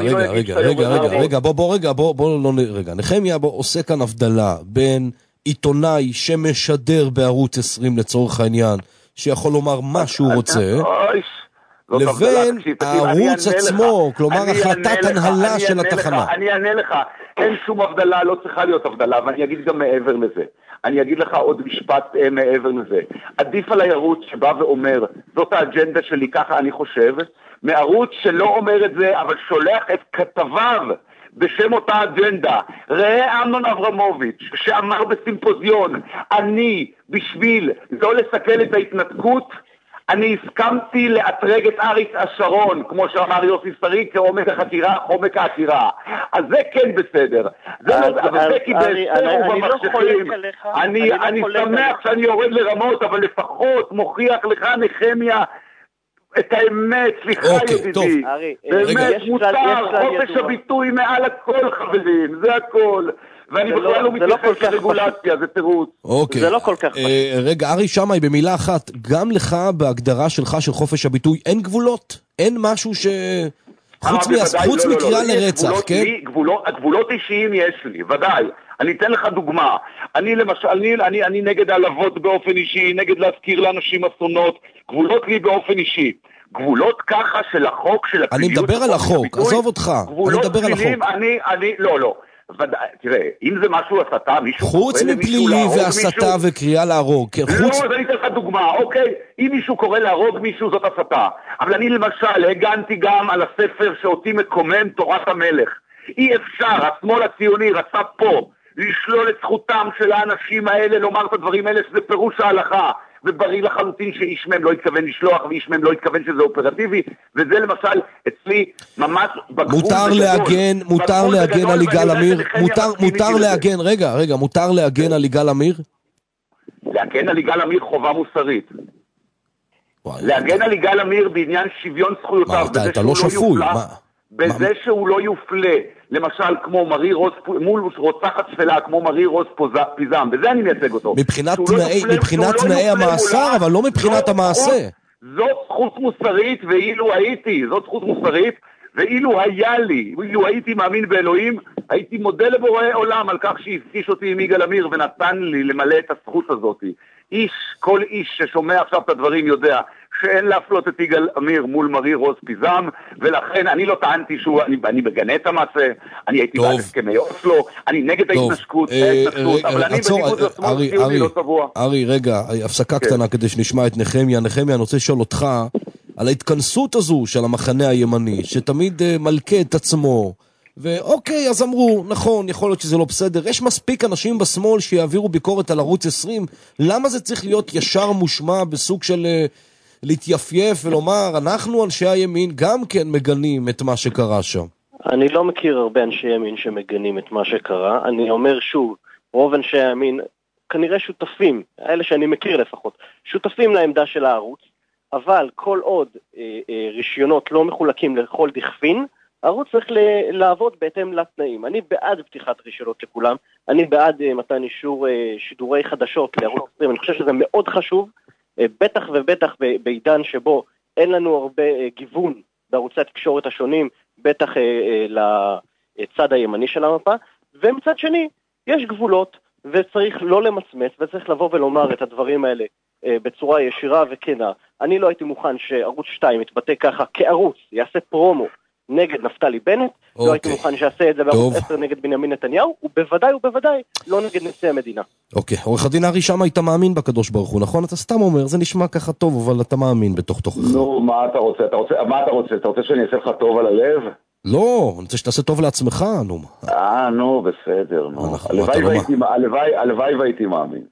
רגע, נחמיה עושה כאן הבדלה בין עיתונאי שמשדר בערוץ 20 לצורך העניין, שיכול לומר מה שהוא רוצה, לבין הערוץ עצמו, כלומר החלטת הנהלה של התחנה. אני אענה לך, אין שום הבדלה, לא צריכה להיות הבדלה, ואני אגיד גם מעבר לזה. אני אגיד לך עוד משפט מעבר לזה. עדיף על הערוץ שבא ואומר, זאת האג'נדה שלי, ככה אני חושב, מערוץ שלא אומר את זה, אבל שולח את כתביו בשם אותה אג'נדה. ראה אמנון אברמוביץ' שאמר בסימפוזיון, אני בשביל לא לסכל את ההתנתקות, אני הסכמתי לאתרג את אריק השרון, כמו שאמר יוסי שריג, כעומק החקירה, עומק העתירה. אז זה כן בסדר. אבל זה קיבל סרוב במחשבים. אני שמח שאני יורד לרמות, אבל לפחות מוכיח לך נחמיה את האמת, סליחה ידידי. באמת מותר, חופש הביטוי מעל הכל חברים, זה הכל. ואני בכלל לא מתייחס לרגולציה, זה תירוץ. זה לא כל כך. רגע, ארי שמאי, במילה אחת, גם לך בהגדרה שלך של חופש הביטוי, אין גבולות? אין משהו ש... חוץ מקריאה לרצח, כן? גבולות אישיים יש לי, ודאי. אני אתן לך דוגמה. אני למשל, אני נגד העלבות באופן אישי, נגד להזכיר לאנשים אסונות, גבולות לי באופן אישי. גבולות ככה של החוק, של אני מדבר על החוק, עזוב אותך. אני מדבר על החוק. לא. תראה, אם זה משהו הסתה, מישהו חוץ מפלילי והסתה וקריאה להרוג. לא, אז אני אתן לך דוגמה, אוקיי? אם מישהו קורא להרוג מישהו, זאת הסתה. אבל אני למשל הגנתי גם על הספר שאותי מקומם תורת המלך. אי אפשר, השמאל הציוני רצה פה לשלול את זכותם של האנשים האלה לומר את הדברים האלה, שזה פירוש ההלכה, ובריא לחלוטין שאיש מהם לא התכוון לשלוח, ואיש מהם לא התכוון שזה אופרטיבי, וזה למשל אצלי ממש בגבול. מותר להגן על יגאל עמיר, מותר להגן על יגאל עמיר? להגן על יגאל עמיר חובה מוסרית. להגן על יגאל עמיר בעניין שוויון זכויותיו, אתה לא שפוי, בזה שהוא לא יופלה, למשל כמו מרי רוס, מול רוצחת שפלה, כמו מרי רוס פיזם, בזה אני מייצג אותו. מבחינת תנאי המאסר, אבל לא מבחינת המעשה. זאת זכות מוסרית, זאת זכות מוסרית, ואילו הייתי מאמין באלוהים, הייתי מודה לבורא עולם על כך שהפגיש אותי עם יגאל עמיר ונתן לי למלא את הזכות הזאת. כל איש ששומע עכשיו את הדברים יודע שאין להפלות את יגאל עמיר מול מרי רוס פיזם, ולכן אני לא טענתי אני מגנה את המעשה, אני הייתי בעד הסכמי אוסלו, אני נגד ההתנשקות, אבל אני בניגוד לשמאל ציוני לא צבוע. ארי, רגע, הפסקה קטנה כדי שנשמע את נחמיה. נחמיה, אני רוצה לשאול אותך על ההתכנסות הזו של המחנה הימני, שתמיד מלכה את עצמו, ואוקיי, אז אמרו, נכון, יכול להיות שזה לא בסדר, יש מספיק אנשים בשמאל שיעבירו ביקורת על ערוץ 20, למה זה צריך להיות ישר מושמע בסוג של להתייפייף ולומר, אנחנו אנשי הימין גם כן מגנים את מה שקרה שם? אני לא מכיר הרבה אנשי ימין שמגנים את מה שקרה, אני אומר שוב, רוב אנשי הימין כנראה שותפים, האלה שאני מכיר לפחות, שותפים לעמדה של הערוץ, אבל כל עוד רישיונות לא מחולקים לכל דכפין, הערוץ צריך לעבוד בהתאם לתנאים. אני בעד פתיחת רישיונות לכולם, אני בעד מתן אישור שידורי חדשות לערוץ 20, אני חושב שזה מאוד חשוב, בטח ובטח בעידן שבו אין לנו הרבה גיוון בערוצי התקשורת השונים, בטח לצד הימני של המפה, ומצד שני, יש גבולות, וצריך לא למצמץ, וצריך לבוא ולומר את הדברים האלה בצורה ישירה וכנה. אני לא הייתי מוכן שערוץ 2 יתבטא ככה כערוץ, יעשה פרומו נגד נפתלי בנט, לא הייתי מוכן שיעשה את זה בערוץ 10 נגד בנימין נתניהו, ובוודאי לא נגד נשיא המדינה. אוקיי, עורך הדין ארי שמה היית מאמין בקדוש ברוך הוא, נכון? אתה סתם אומר, זה נשמע ככה טוב, אבל אתה מאמין בתוך תוכך. נו, מה אתה רוצה? אתה רוצה שאני אעשה לך טוב על הלב? לא, אני רוצה שתעשה טוב לעצמך, נו. נו, בסדר, נו. הלוואי והייתי מאמין.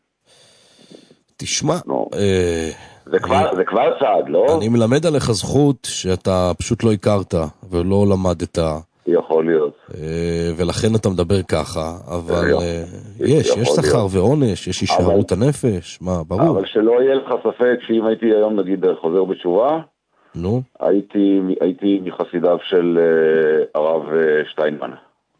תשמע, זה כבר צעד, לא? אני מלמד עליך זכות שאתה פשוט לא הכרת ולא למדת. יכול להיות. ולכן אתה מדבר ככה, אבל יש שכר ועונש, יש הישארות הנפש, מה, ברור. אבל שלא יהיה לך ספק שאם הייתי היום נגיד חוזר בתשובה, נו? הייתי מחסידיו של הרב שטיינמן.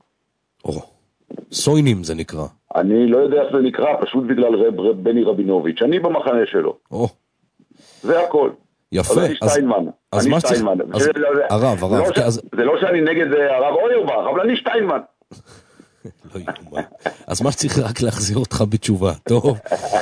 סוינים זה נקרא. אני לא יודע איך זה נקרא, פשוט בגלל רב בני רבינוביץ', אני במחנה שלו. זה הכל. יפה. אז מה צריך? הרב. זה לא שאני נגד הרב אוירבך, אבל אני שטיינמן. לא יאומן. אז מה שצריך רק להחזיר אותך בתשובה, טוב?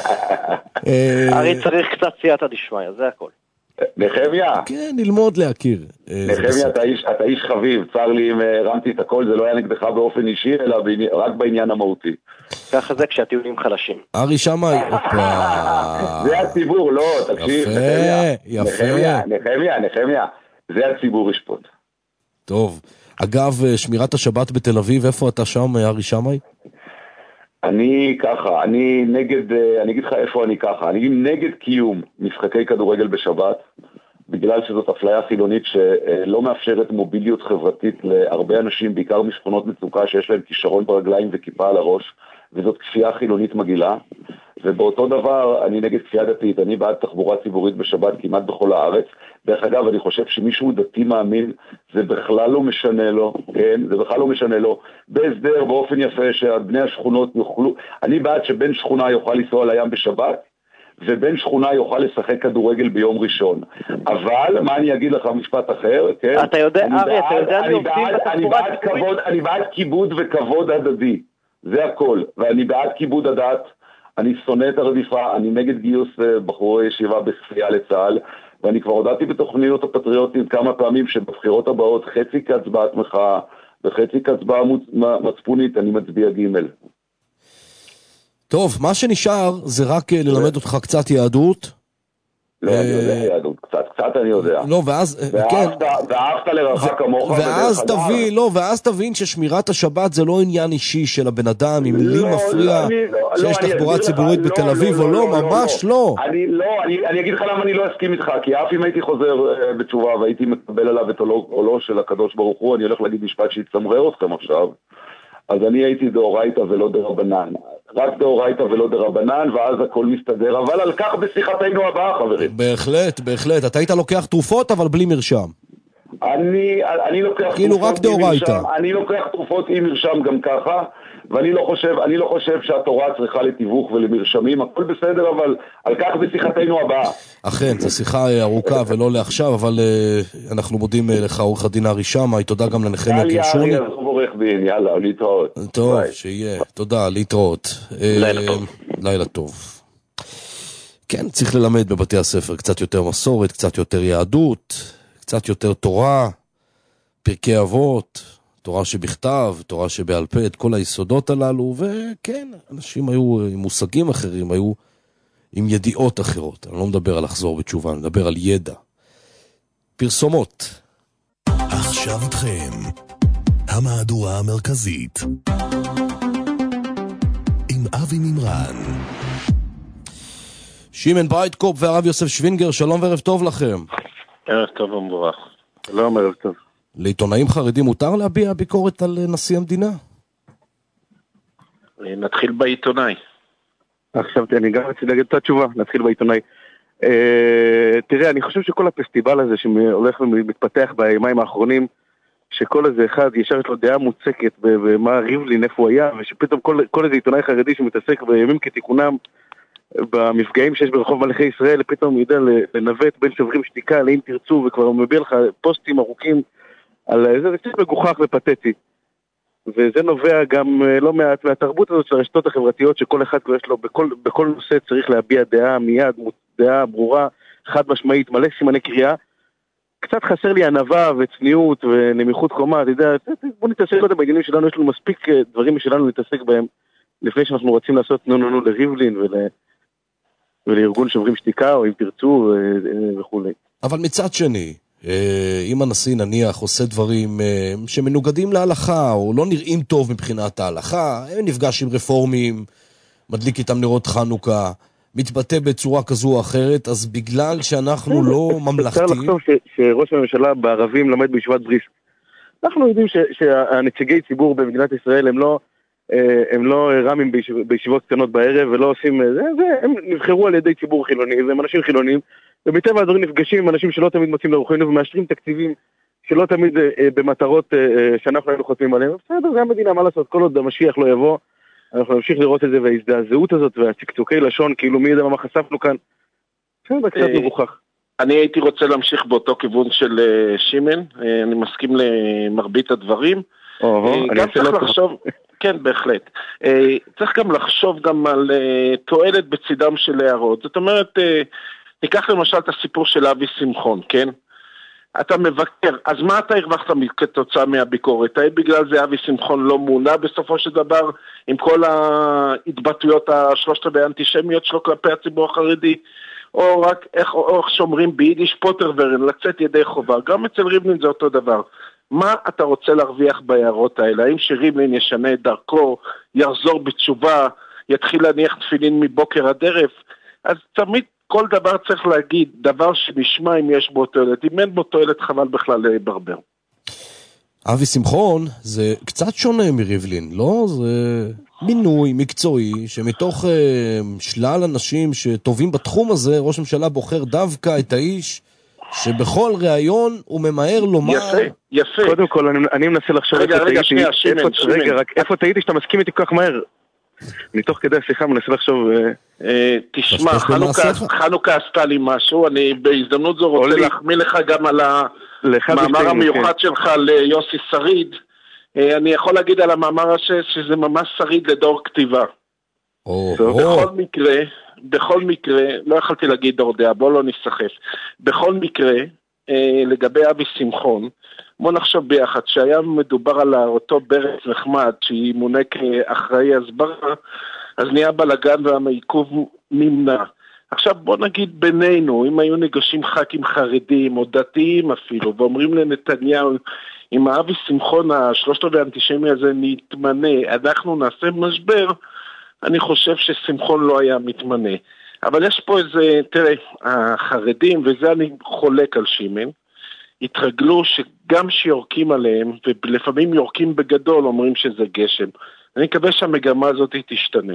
הרי צריך קצת סייעתא דשמיא, זה הכל. נחמיה. כן, ללמוד להכיר. נחמיה, אתה איש חביב, צר לי אם הרמתי את הכל, זה לא היה נגדך באופן אישי, אלא רק בעניין המהותי. ככה זה כשהטיעונים חלשים. ארי שמאי, זה הציבור, לא, תקשיב. יפה. נחמיה, זה הציבור ישפוט. טוב, אגב, שמירת השבת בתל אביב, איפה אתה שם, ארי שמאי? אני ככה, אני אגיד לך איפה אני ככה, אני נגד קיום משחקי כדורגל בשבת, בגלל שזאת אפליה חילונית שלא מאפשרת מוביליות חברתית להרבה אנשים, בעיקר משכונות מצוקה שיש להם כישרון ברגליים וכיפה על הראש, וזאת כפייה חילונית מגעילה, ובאותו דבר אני נגד כפייה דתית, אני בעד תחבורה ציבורית בשבת כמעט בכל הארץ. דרך אגב, אני חושב שמישהו דתי מאמין, זה בכלל לא משנה לו, כן? זה בכלל לא משנה לו, בהסדר, באופן יפה, שבני השכונות יוכלו, אני בעד שבן שכונה יוכל לנסוע לים בשבת, ובן שכונה יוכל לשחק כדורגל ביום ראשון. אבל, מה אני אגיד לך משפט אחר, כן? אתה יודע, ארי, אתה יודע אני בעד כיבוד וכבוד הדדי, זה הכל, ואני בעד כיבוד הדת, אני שונא את הרדיפה, אני נגד גיוס בחורי ישיבה בכפייה לצה"ל, ואני כבר הודעתי בתוכניות הפטריוטים כמה פעמים שבבחירות הבאות חצי כהצבעת מחאה וחצי כהצבעה מצפונית, אני מצביע ג'. טוב, מה שנשאר זה רק ללמד אותך קצת יהדות, לא, אני יודע יהדות, קצת אני יודע. לא, ואז, כן. ואהבת לרעך כמוך. ואז תבין ששמירת השבת זה לא עניין אישי של הבן אדם, אם לי מפריע שיש תחבורה ציבורית בתל אביב או לא, ממש לא. אני אגיד לך למה אני לא אסכים איתך, כי אף אם הייתי חוזר בתשובה והייתי מקבל עליו את עולו של הקדוש ברוך הוא, אני הולך להגיד משפט שיצמרר אתכם עכשיו, אז אני הייתי דאורייתא ולא דרבנן. רק דאורייתא ולא דרבנן, ואז הכל מסתדר. אבל על כך בשיחתנו הבאה, חברים. בהחלט, בהחלט. אתה היית לוקח תרופות, אבל בלי מרשם. אני לוקח כאילו רק דאורייתא. אני לוקח תרופות עם מרשם גם ככה, ואני לא חושב שהתורה צריכה לתיווך ולמרשמים. הכל בסדר, אבל על כך בשיחתנו הבאה. אכן, זו שיחה ארוכה ולא לעכשיו, אבל אנחנו מודים לך עורך הדין ארי שמאי. תודה גם לנחמיה קירשוני. יאללה, להתראות. טוב, שיהיה. תודה, להתראות. לילה טוב. לילה טוב. כן, צריך ללמד בבתי הספר קצת יותר מסורת, קצת יותר יהדות, קצת יותר תורה, פרקי אבות, תורה שבכתב, תורה שבעל פה, את כל היסודות הללו, וכן, אנשים היו עם מושגים אחרים, היו עם ידיעות אחרות. אני לא מדבר על לחזור בתשובה, אני מדבר על ידע. פרסומות. עכשיו אתכם. המהדורה המרכזית עם אבי מימרן. שימן ברייטקופ והרב יוסף שווינגר, שלום וערב טוב לכם. ערב טוב ומבורך. שלום, ערב טוב. לעיתונאים חרדים מותר להביע ביקורת על נשיא המדינה? נתחיל בעיתונאי. עכשיו אני גם רציתי להגיד את התשובה, נתחיל בעיתונאי. תראה, אני חושב שכל הפסטיבל הזה שהולך ומתפתח בימיים האחרונים, שכל איזה אחד ישר יש לו דעה מוצקת במה ריבלין, איפה הוא היה, ושפתאום כל איזה עיתונאי חרדי שמתעסק בימים כתיקונם, במפגעים שיש ברחוב מלכי ישראל, פתאום ידע לנווט בין שוברים שתיקה, לאם תרצו, וכבר מביא לך פוסטים ארוכים על זה קצת מגוחך ופתטי. וזה נובע גם לא מעט מהתרבות הזאת של הרשתות החברתיות, שכל אחד כבר יש לו, בכל נושא צריך להביע דעה מיד, דעה ברורה, חד משמעית, מלא סימני קריאה. קצת חסר לי ענווה וצניעות ונמיכות קומה, אתה יודע, בוא נתעסק קודם בעניינים שלנו, יש לנו מספיק דברים משלנו להתעסק בהם, לפני שאנחנו רוצים לעשות נו לריבלין ולארגון שוברים שתיקה, או אם תרצו וכו'. אבל מצד שני, אם הנשיא נניח עושה דברים שמנוגדים להלכה, או לא נראים טוב מבחינת ההלכה, נפגש עם רפורמים, מדליק איתם נרות חנוכה, מתבטא בצורה כזו או אחרת, אז בגלל שאנחנו לא ממלכתיים... אפשר לחשוב שראש הממשלה בערבים למד בישיבת בריסק. אנחנו יודעים שהנציגי ציבור במדינת ישראל הם לא רמים בישיבות קטנות בערב, ולא עושים זה, הם נבחרו על ידי ציבור חילוני, והם אנשים חילונים, ומטבע הדברים נפגשים עם אנשים שלא תמיד מוצאים לרוחנו, ומאשרים תקציבים שלא תמיד במטרות שאנחנו היינו חותמים עליהם. בסדר, זה המדינה, מה לעשות, כל עוד המשיח לא יבוא, אנחנו נמשיך לראות את זה, וההזדעזעות הזאת, והצקצוקי לשון, כאילו מי יודע מה חשפנו כאן, בסדר, קצת מבוכח. אני הייתי רוצה להמשיך באותו כיוון של שימן, אני מסכים למרבית הדברים. גם צריך לחשוב, כן, בהחלט. צריך גם לחשוב גם על תועלת בצדם של הערות. זאת אומרת, ניקח למשל את הסיפור של אבי שמחון, כן? אתה מבקר, אז מה אתה הרווחת כתוצאה מהביקורת? האם בגלל זה אבי שמחון לא מונה בסופו של דבר עם כל ההתבטאויות השלושת האנטישמיות שלו כלפי הציבור החרדי? או רק איך שומרים ביידיש פוטרוורן, לצאת ידי חובה? גם אצל ריבלין זה אותו דבר. מה אתה רוצה להרוויח בהערות האלה? האם שריבלין ישנה את דרכו, יחזור בתשובה, יתחיל להניח תפילין מבוקר עד ערב? אז תמיד כל דבר צריך להגיד, דבר שנשמע אם יש בו תועלת, אם אין בו תועלת חבל בכלל לברבר. אבי שמחון זה קצת שונה מריבלין, לא? זה מינוי מקצועי שמתוך שלל אנשים שטובים בתחום הזה, ראש הממשלה בוחר דווקא את האיש שבכל ראיון הוא ממהר לומר... יפה. קודם כל, אני מנסה לחשוב איפה טעיתי שאתה מסכים איתי כל כך מהר. מתוך כדי השיחה מנסה לחשוב... תשמע, חנוכה עשתה לי משהו, אני בהזדמנות זו רוצה להחמיא לך גם על המאמר המיוחד שלך ליוסי שריד. אני יכול להגיד על המאמר שזה ממש שריד לדור כתיבה. בכל מקרה, לא יכולתי להגיד דור דעה, בוא לא נסחף. בכל מקרה, לגבי אבי שמחון, בוא נחשוב ביחד, שהיה מדובר על אותו ברץ נחמד, שהיא מונה כאחראי הסברה, אז נהיה בלגן והעיכוב נמנע. עכשיו בוא נגיד בינינו, אם היו ניגשים ח"כים חרדים או דתיים אפילו, ואומרים לנתניהו, אם אבי שמחון השלושת רבעי האנטישמי הזה נתמנה, אנחנו נעשה משבר, אני חושב ששמחון לא היה מתמנה. אבל יש פה איזה, תראה, החרדים, וזה אני חולק על שימן, התרגלו שגם שיורקים עליהם, ולפעמים יורקים בגדול, אומרים שזה גשם. אני מקווה שהמגמה הזאת תשתנה.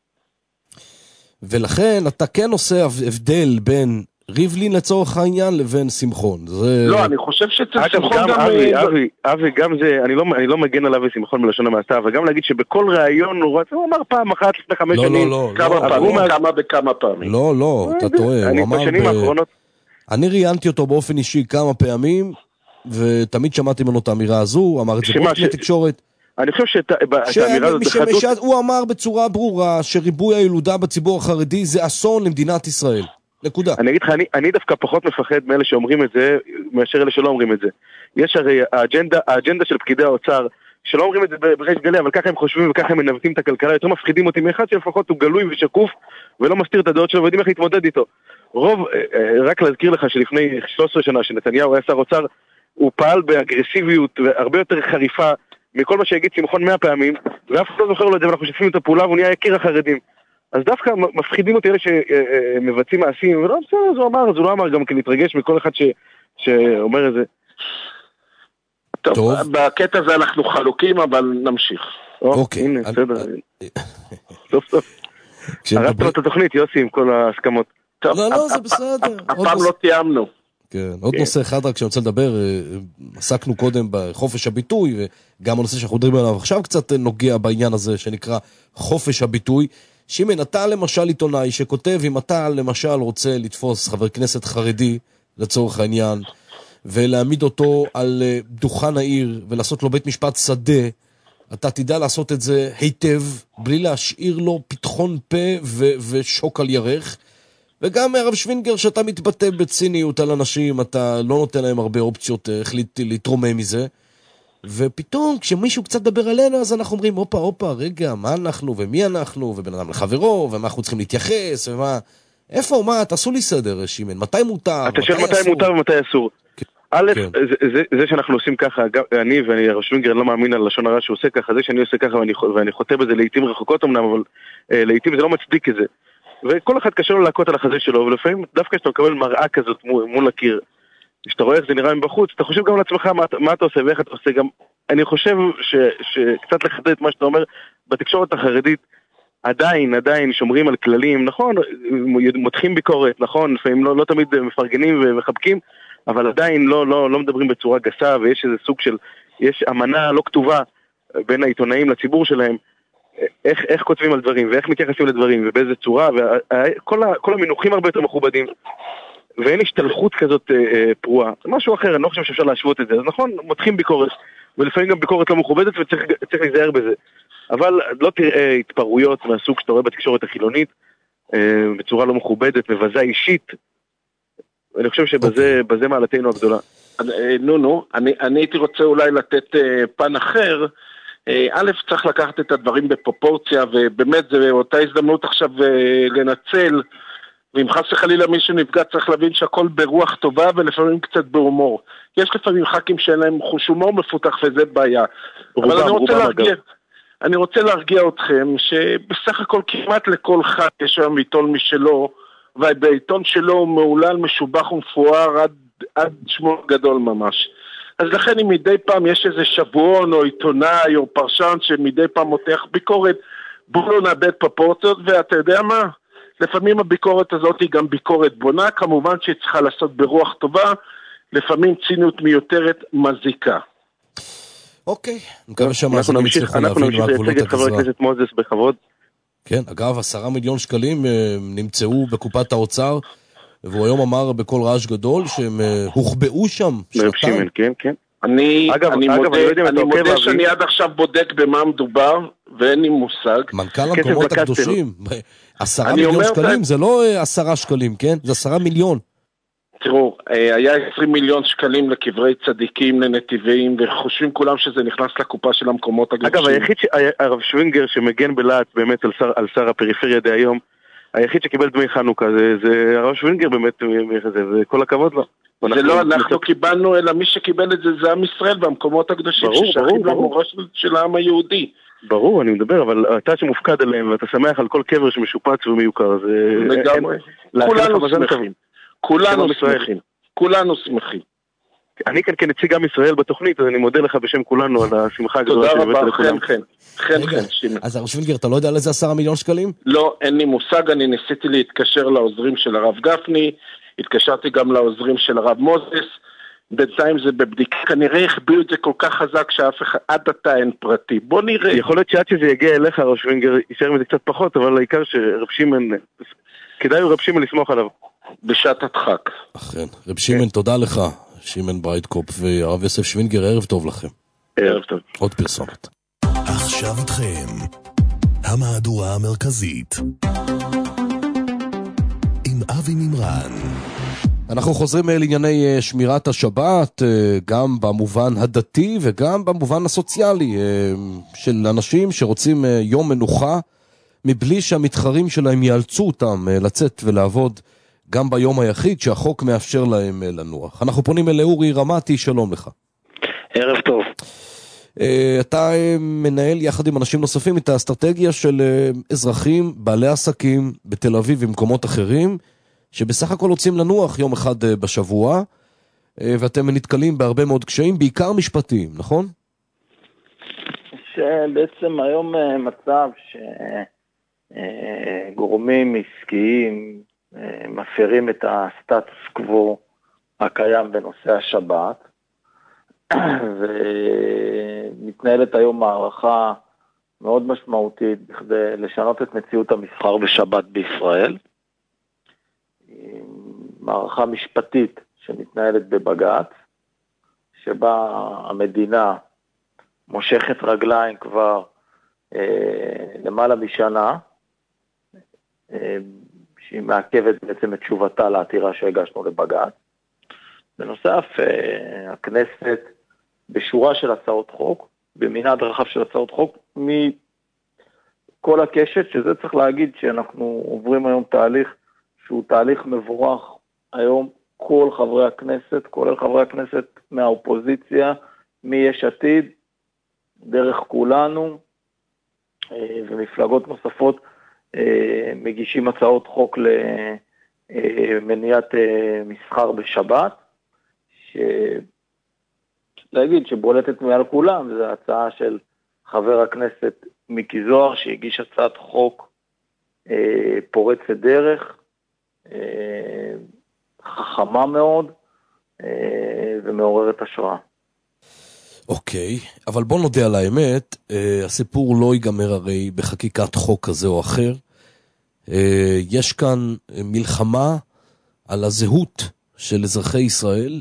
ולכן אתה כן עושה הבדל בין ריבלין לצורך העניין לבין שמחון. לא, אני חושב ששמחון גם... אבי, גם זה, אני לא מגן עליו ושמחון בלשון המעשה, אבל גם להגיד שבכל ראיון הוא אמר פעם אחת לפני 5 שנים. כמה פעמים. לא, אתה טועה. אני בשנים האחרונות... אני ראיינתי אותו באופן אישי כמה פעמים, ותמיד שמעתי ממנו את האמירה הזו, הוא אמר את זה באופן התקשורת. אני חושב שהאמירה הזאת... הוא אמר בצורה ברורה שריבוי הילודה בציבור החרדי זה אסון למדינת ישראל. נקודה. אני אגיד לך, אני דווקא פחות מפחד מאלה שאומרים את זה, מאשר אלה שלא אומרים את זה. יש הרי האג'נדה של פקידי האוצר, שלא אומרים את זה בריש גלי, אבל ככה הם חושבים וככה הם מנווטים את הכלכלה, יותר מפחידים אותי מאחד שלפחות הוא גלוי ושקוף, ולא מסתיר את הדעות שלו, ויודעים איך להתמודד איתו. רק להזכיר לך שלפני 13 שנה שנתניהו היה שר אוצר, הוא פעל באגרסיביות והרבה יותר חריפה מכל מה שהגיד שמחון 100 פעמים, ואף אחד לא זוכר לו את זה, ואנחנו שותפים את הפעולה, והוא נהיה יקיר החרדים. אז דווקא מפחידים אותי אלה שמבצעים מעשים, ולא בסדר, אז הוא לא אמר גם כי להתרגש מכל אחד שאומר את זה. טוב, בקטע הזה אנחנו חלוקים, אבל נמשיך. אוקיי. הנה, בסדר. סוף. הרצת לו את התוכנית, יוסי, עם כל ההסכמות. לא, זה בסדר. הפעם לא תיאמנו. כן, עוד נושא אחד רק שאני רוצה לדבר, עסקנו קודם בחופש הביטוי, וגם הנושא שאנחנו מדברים עליו עכשיו קצת נוגע בעניין הזה שנקרא חופש הביטוי. שימן, אתה למשל עיתונאי שכותב, אם אתה למשל רוצה לתפוס חבר כנסת חרדי לצורך העניין, ולהעמיד אותו על דוכן העיר ולעשות לו בית משפט שדה, אתה תדע לעשות את זה היטב, בלי להשאיר לו פתחון פה ושוק על ירך. וגם הרב שווינגר שאתה מתבטא בציניות על אנשים, אתה לא נותן להם הרבה אופציות איך להתרומם מזה. ופתאום כשמישהו קצת דבר עלינו, אז אנחנו אומרים, הופה, רגע, מה אנחנו ומי אנחנו, ובן אדם לחברו, ומה אנחנו צריכים להתייחס, ומה... איפה, מה, תעשו לי סדר, שימן, מתי מותר, אתה שואל מתי מותר ומתי אסור. א', זה שאנחנו עושים ככה, אני והרב שווינגר לא מאמין על לשון הרע שהוא עושה ככה, זה שאני עושה ככה ואני חוטא בזה לעתים רחוקות אמנם, אבל לעתים זה לא מצדיק את זה. וכל אחד קשה לו להכות על החזה שלו, ולפעמים דווקא שאתה מקבל מראה כזאת מול הקיר, כשאתה רואה איך זה נראה מבחוץ, אתה חושב גם לעצמך מה אתה עושה ואיך אתה עושה גם, אני חושב שקצת לחדד את מה שאתה אומר, בתקשורת החרדית עדיין שומרים על כללים, נכון, מותחים ביקורת, נכון, לפעמים לא תמיד מפרגנים ומחבקים, אבל עדיין לא מדברים בצורה גסה, ויש איזה סוג של, יש אמנה לא כתובה בין העיתונאים לציבור שלהם, איך כותבים על דברים, ואיך מתייחסים לדברים, ובאיזה צורה, וכל המינוחים הרבה יותר מכובדים, ואין השתלחות כזאת פרועה. משהו אחר, אני לא חושב שאפשר להשוות את זה. אז נכון, מותחים ביקורת, ולפעמים גם ביקורת לא מכובדת, וצריך להיזהר בזה. אבל לא תראה התפרעויות מהסוג שאתה רואה בתקשורת החילונית, בצורה לא מכובדת, מבזה אישית. אני חושב שבזה מעלתנו הגדולה. אני הייתי רוצה אולי לתת פן אחר. א', צריך לקחת את הדברים בפרופורציה, ובאמת זו אותה הזדמנות עכשיו לנצל, ואם חס וחלילה מישהו נפגע צריך להבין שהכל ברוח טובה ולפעמים קצת בהומור. יש לפעמים ח"כים שאין להם חוש הומור מפותח וזה בעיה. אבל אני רוצה להרגיע אתכם שבסך הכל כמעט לכל ח"כ יש היום עיתון משלו, ובעיתון שלו הוא מעולל, משובח ומפואר עד שמו גדול ממש. אז לכן אם מדי פעם יש איזה שבועון או עיתונאי או פרשן שמדי פעם מותח ביקורת, בואו לא נאבד פרופורציות, ואתה יודע מה? לפעמים הביקורת הזאת היא גם ביקורת בונה, כמובן שהיא צריכה לעשות ברוח טובה, לפעמים ציניות מיותרת מזיקה. אוקיי, מקווה שהמאזינים יצליחו להבין מה גבולות הגזרה. חבר הכנסת מוזס בכבוד. כן, אגב, 10 מיליון שקלים נמצאו בקופת האוצר, והוא היום אמר בכל רעש גדול שהם הוחבאו שם שנתיים. כן. אני מודה שאני עד עכשיו בודק במה מדובר, ואין לי מושג. מנכ"ל המקומות הקדושים, 10 מיליון שקלים, זה לא 10 שקלים, כן? זה 10 מיליון. תראו, היה 20 מיליון שקלים לקברי צדיקים, לנתיבים, וחושבים כולם שזה נכנס לקופה של המקומות הקדושים. אגב, היחיד הרב שווינגר שמגן בלעץ באמת על שר הפריפריה די היום, היחיד שקיבל דמי חנוכה זה הרב שווינגר באמת, וכל הכבוד לו. זה לא אנחנו קיבלנו, אלא מי שקיבל את זה זה עם ישראל והמקומות הקדושים ששייכים למורשת של העם היהודי. ברור, אני מדבר, אבל אתה שמופקד עליהם ואתה שמח על כל קבר שמשופץ ומיוקר, זה... לגמרי. כולנו שמחים. אני כאן כנציג עם ישראל בתוכנית, אז אני מודה לך בשם כולנו על השמחה הגדולה. תודה רבה, חן, אז הרב שווינגר, אתה לא יודע על איזה 10 מיליון שקלים? לא, אין לי מושג, אני ניסיתי להתקשר לעוזרים של הרב גפני, התקשרתי גם לעוזרים של הרב מוזס, בינתיים זה בבדיקה, כנראה הכביאו את זה כל כך חזק שאף אחד עד עתה אין פרטי. בוא נראה. יכול להיות שעד שזה יגיע אליך, הרב שווינגר, יישאר מזה קצת פחות, אבל העיקר שרב שמעון, כדאי רב שמעון לסמוך עליו. בשעת הדחק. אכן, רב שמעון, תודה לך. שמעון ברייטקופ והרב יוסף שווינגר, ערב טוב לכם. ערב טוב. עוד פרסומת. עכשיו איתכם, המהדורה המרכזית. עם אבי מימרן. אנחנו חוזרים לענייני שמירת השבת, גם במובן הדתי וגם במובן הסוציאלי, של אנשים שרוצים יום מנוחה, מבלי שהמתחרים שלהם יאלצו אותם לצאת ולעבוד גם ביום היחיד שהחוק מאפשר להם לנוח. אנחנו פונים אל אורי רמתי, שלום לך. ערב טוב. אתה מנהל יחד עם אנשים נוספים את האסטרטגיה של אזרחים, בעלי עסקים בתל אביב ומקומות אחרים, שבסך הכל רוצים לנוח יום אחד בשבוע, ואתם נתקלים בהרבה מאוד קשיים, בעיקר משפטיים, נכון? שבעצם היום מצב שגורמים עסקיים מפרים את הסטטוס קוו הקיים בנושא השבת, ומתנהלת היום מערכה מאוד משמעותית בכדי לשנות את מציאות המסחר בשבת בישראל. מערכה משפטית שמתנהלת בבג"ץ, שבה המדינה מושכת רגליים כבר למעלה משנה, שהיא מעכבת בעצם את תשובתה לעתירה שהגשנו לבג"ץ. בנוסף, הכנסת בשורה של הצעות חוק, במנעד רחב של הצעות חוק, מכל הקשת, שזה צריך להגיד שאנחנו עוברים היום תהליך שהוא תהליך מבורך. היום כל חברי הכנסת, כולל חברי הכנסת מהאופוזיציה, מיש עתיד, דרך כולנו, ומפלגות נוספות, מגישים הצעות חוק למניעת מסחר בשבת, להגיד שבולטת מעל כולם, זו הצעה של חבר הכנסת מיקי זוהר, שהגיש הצעת חוק פורצת דרך, חכמה מאוד ומעוררת השראה. אוקיי, אבל בוא נודה על האמת, הסיפור לא ייגמר הרי בחקיקת חוק כזה או אחר. יש כאן מלחמה על הזהות של אזרחי ישראל,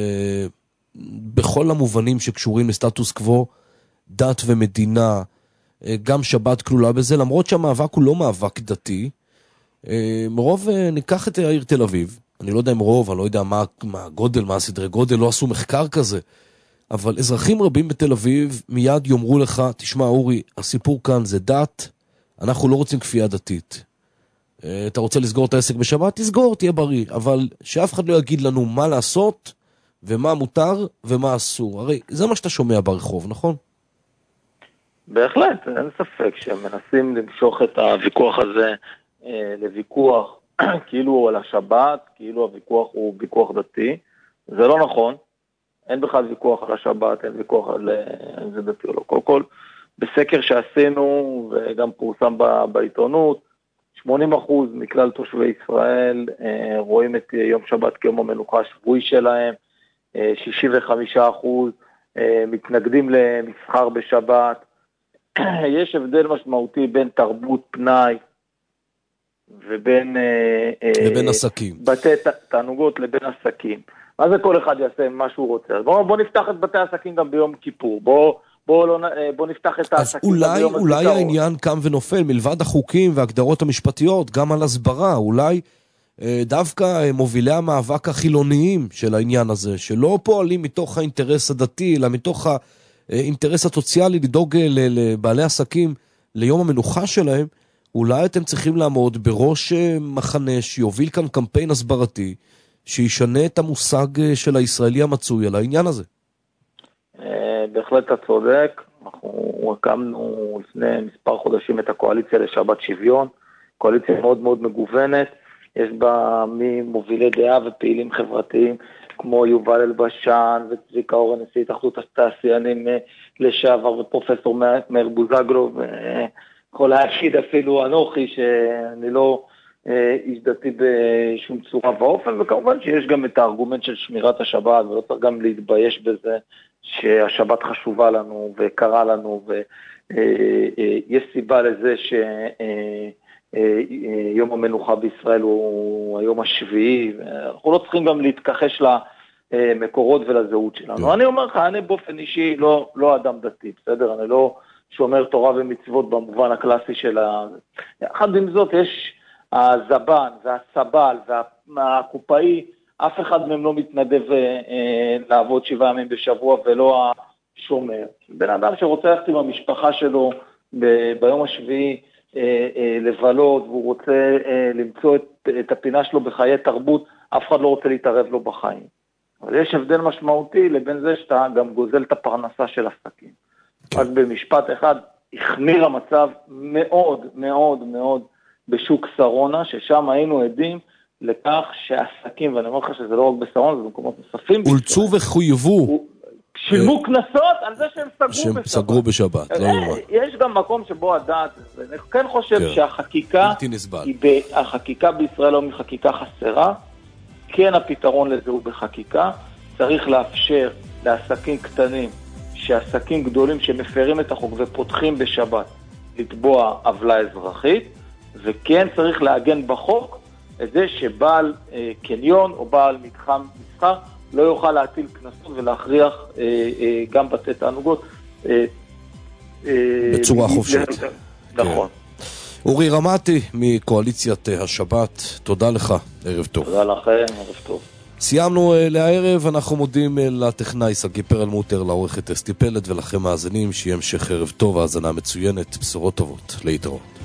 בכל המובנים שקשורים לסטטוס קוו, דת ומדינה, גם שבת כלולה בזה, למרות שהמאבק הוא לא מאבק דתי. מרוב ניקח את העיר תל אביב, אני לא יודע אם רוב, אני לא יודע מה הגודל, מה הסדרי גודל, לא עשו מחקר כזה, אבל אזרחים רבים בתל אביב מיד יאמרו לך, תשמע אורי, הסיפור כאן זה דת, אנחנו לא רוצים כפייה דתית. אתה רוצה לסגור את העסק בשבת? תסגור, תהיה בריא, אבל שאף אחד לא יגיד לנו מה לעשות, ומה מותר ומה אסור. הרי זה מה שאתה שומע ברחוב, נכון? בהחלט, אין ספק שמנסים למשוך את הוויכוח הזה לוויכוח כאילו על השבת, כאילו הוויכוח הוא ויכוח דתי. זה לא נכון, אין בכלל ויכוח על השבת, אין ויכוח על זה דתי או לא. קודם כל, בסקר שעשינו וגם פורסם בעיתונות, 80% מכלל תושבי ישראל רואים את יום שבת כיום המנוחה השבועי שלהם, 65% מתנגדים למסחר בשבת. יש הבדל משמעותי בין תרבות פנאי ובין עסקים. בתי תענוגות לבין עסקים. מה זה כל אחד יעשה מה שהוא רוצה? בוא נפתח את בתי העסקים גם ביום כיפור. בוא נפתח את העסקים גם ביום הזיכרון. אולי העניין קם ונופל מלבד החוקים והגדרות המשפטיות, גם על הסברה. אולי דווקא מובילי המאבק החילוניים של העניין הזה, שלא פועלים מתוך האינטרס הדתי, אלא מתוך האינטרס הסוציאלי לדאוג לבעלי עסקים ליום המנוחה שלהם, אולי אתם צריכים לעמוד בראש מחנה שיוביל כאן קמפיין הסברתי, שישנה את המושג של הישראלי המצוי על העניין הזה. בהחלט אתה צודק, אנחנו הקמנו לפני מספר חודשים את הקואליציה לשבת שוויון, קואליציה מאוד מאוד מגוונת, יש בה ממובילי דעה ופעילים חברתיים, כמו יובל אלבשן וצביקה אורן, נשיא התאחדות התעשיינים לשעבר, ופרופסור מאיר בוזגלו, ויכול להגיד אפילו אנוכי שאני לא איש דתי בשום צורה ואופן, וכמובן שיש גם את הארגומנט של שמירת השבת, ולא צריך גם להתבייש בזה שהשבת חשובה לנו וקרה לנו, ויש סיבה לזה שיום המנוחה בישראל הוא היום השביעי, אנחנו לא צריכים גם להתכחש למקורות ולזהות שלנו. אני אומר לך, אני באופן אישי לא אדם דתי, בסדר? אני לא שומר תורה ומצוות במובן הקלאסי של יחד עם זאת, יש הזבן והסבל והקופאי, אף אחד מהם לא מתנדב לעבוד 7 ימים בשבוע ולא השומר. בן אדם שרוצה ללכת עם המשפחה שלו ביום השביעי לבלות, והוא רוצה למצוא את הפינה שלו בחיי תרבות, אף אחד לא רוצה להתערב לו בחיים. אבל יש הבדל משמעותי לבין זה שאתה גם גוזל את הפרנסה של עסקים. אז במשפט אחד, החמיר המצב מאוד מאוד מאוד בשוק סרונה, ששם היינו עדים לכך שעסקים, ואני אומר לך שזה לא רק בסרונה, זה במקומות נוספים. אולצו וחויבו. שילמו כנסות על זה שהם סגרו בשבת. יש גם מקום שבו הדעת, אני כן חושב שהחקיקה, החקיקה בישראל לא מחקיקה חסרה, כן הפתרון לזה הוא בחקיקה, צריך לאפשר לעסקים קטנים, שעסקים גדולים שמפרים את החוק ופותחים בשבת, לתבוע עוולה אזרחית, וכן צריך להגן בחוק את זה שבעל קניון או בעל מתחם מסחר לא יוכל להטיל קנסות ולהכריח גם בתי תענוגות בצורה חופשית. נכון. אורי רמתי מקואליציית השבת, תודה לך, ערב טוב. תודה לכם, ערב טוב. סיימנו לערב, אנחנו מודים לטכנאי סגי פרלמוטר, לעורכת אסתי פלד ולכם מאזינים, שיהיה המשך ערב טוב, האזנה מצוינת, בשורות טובות, להתראות.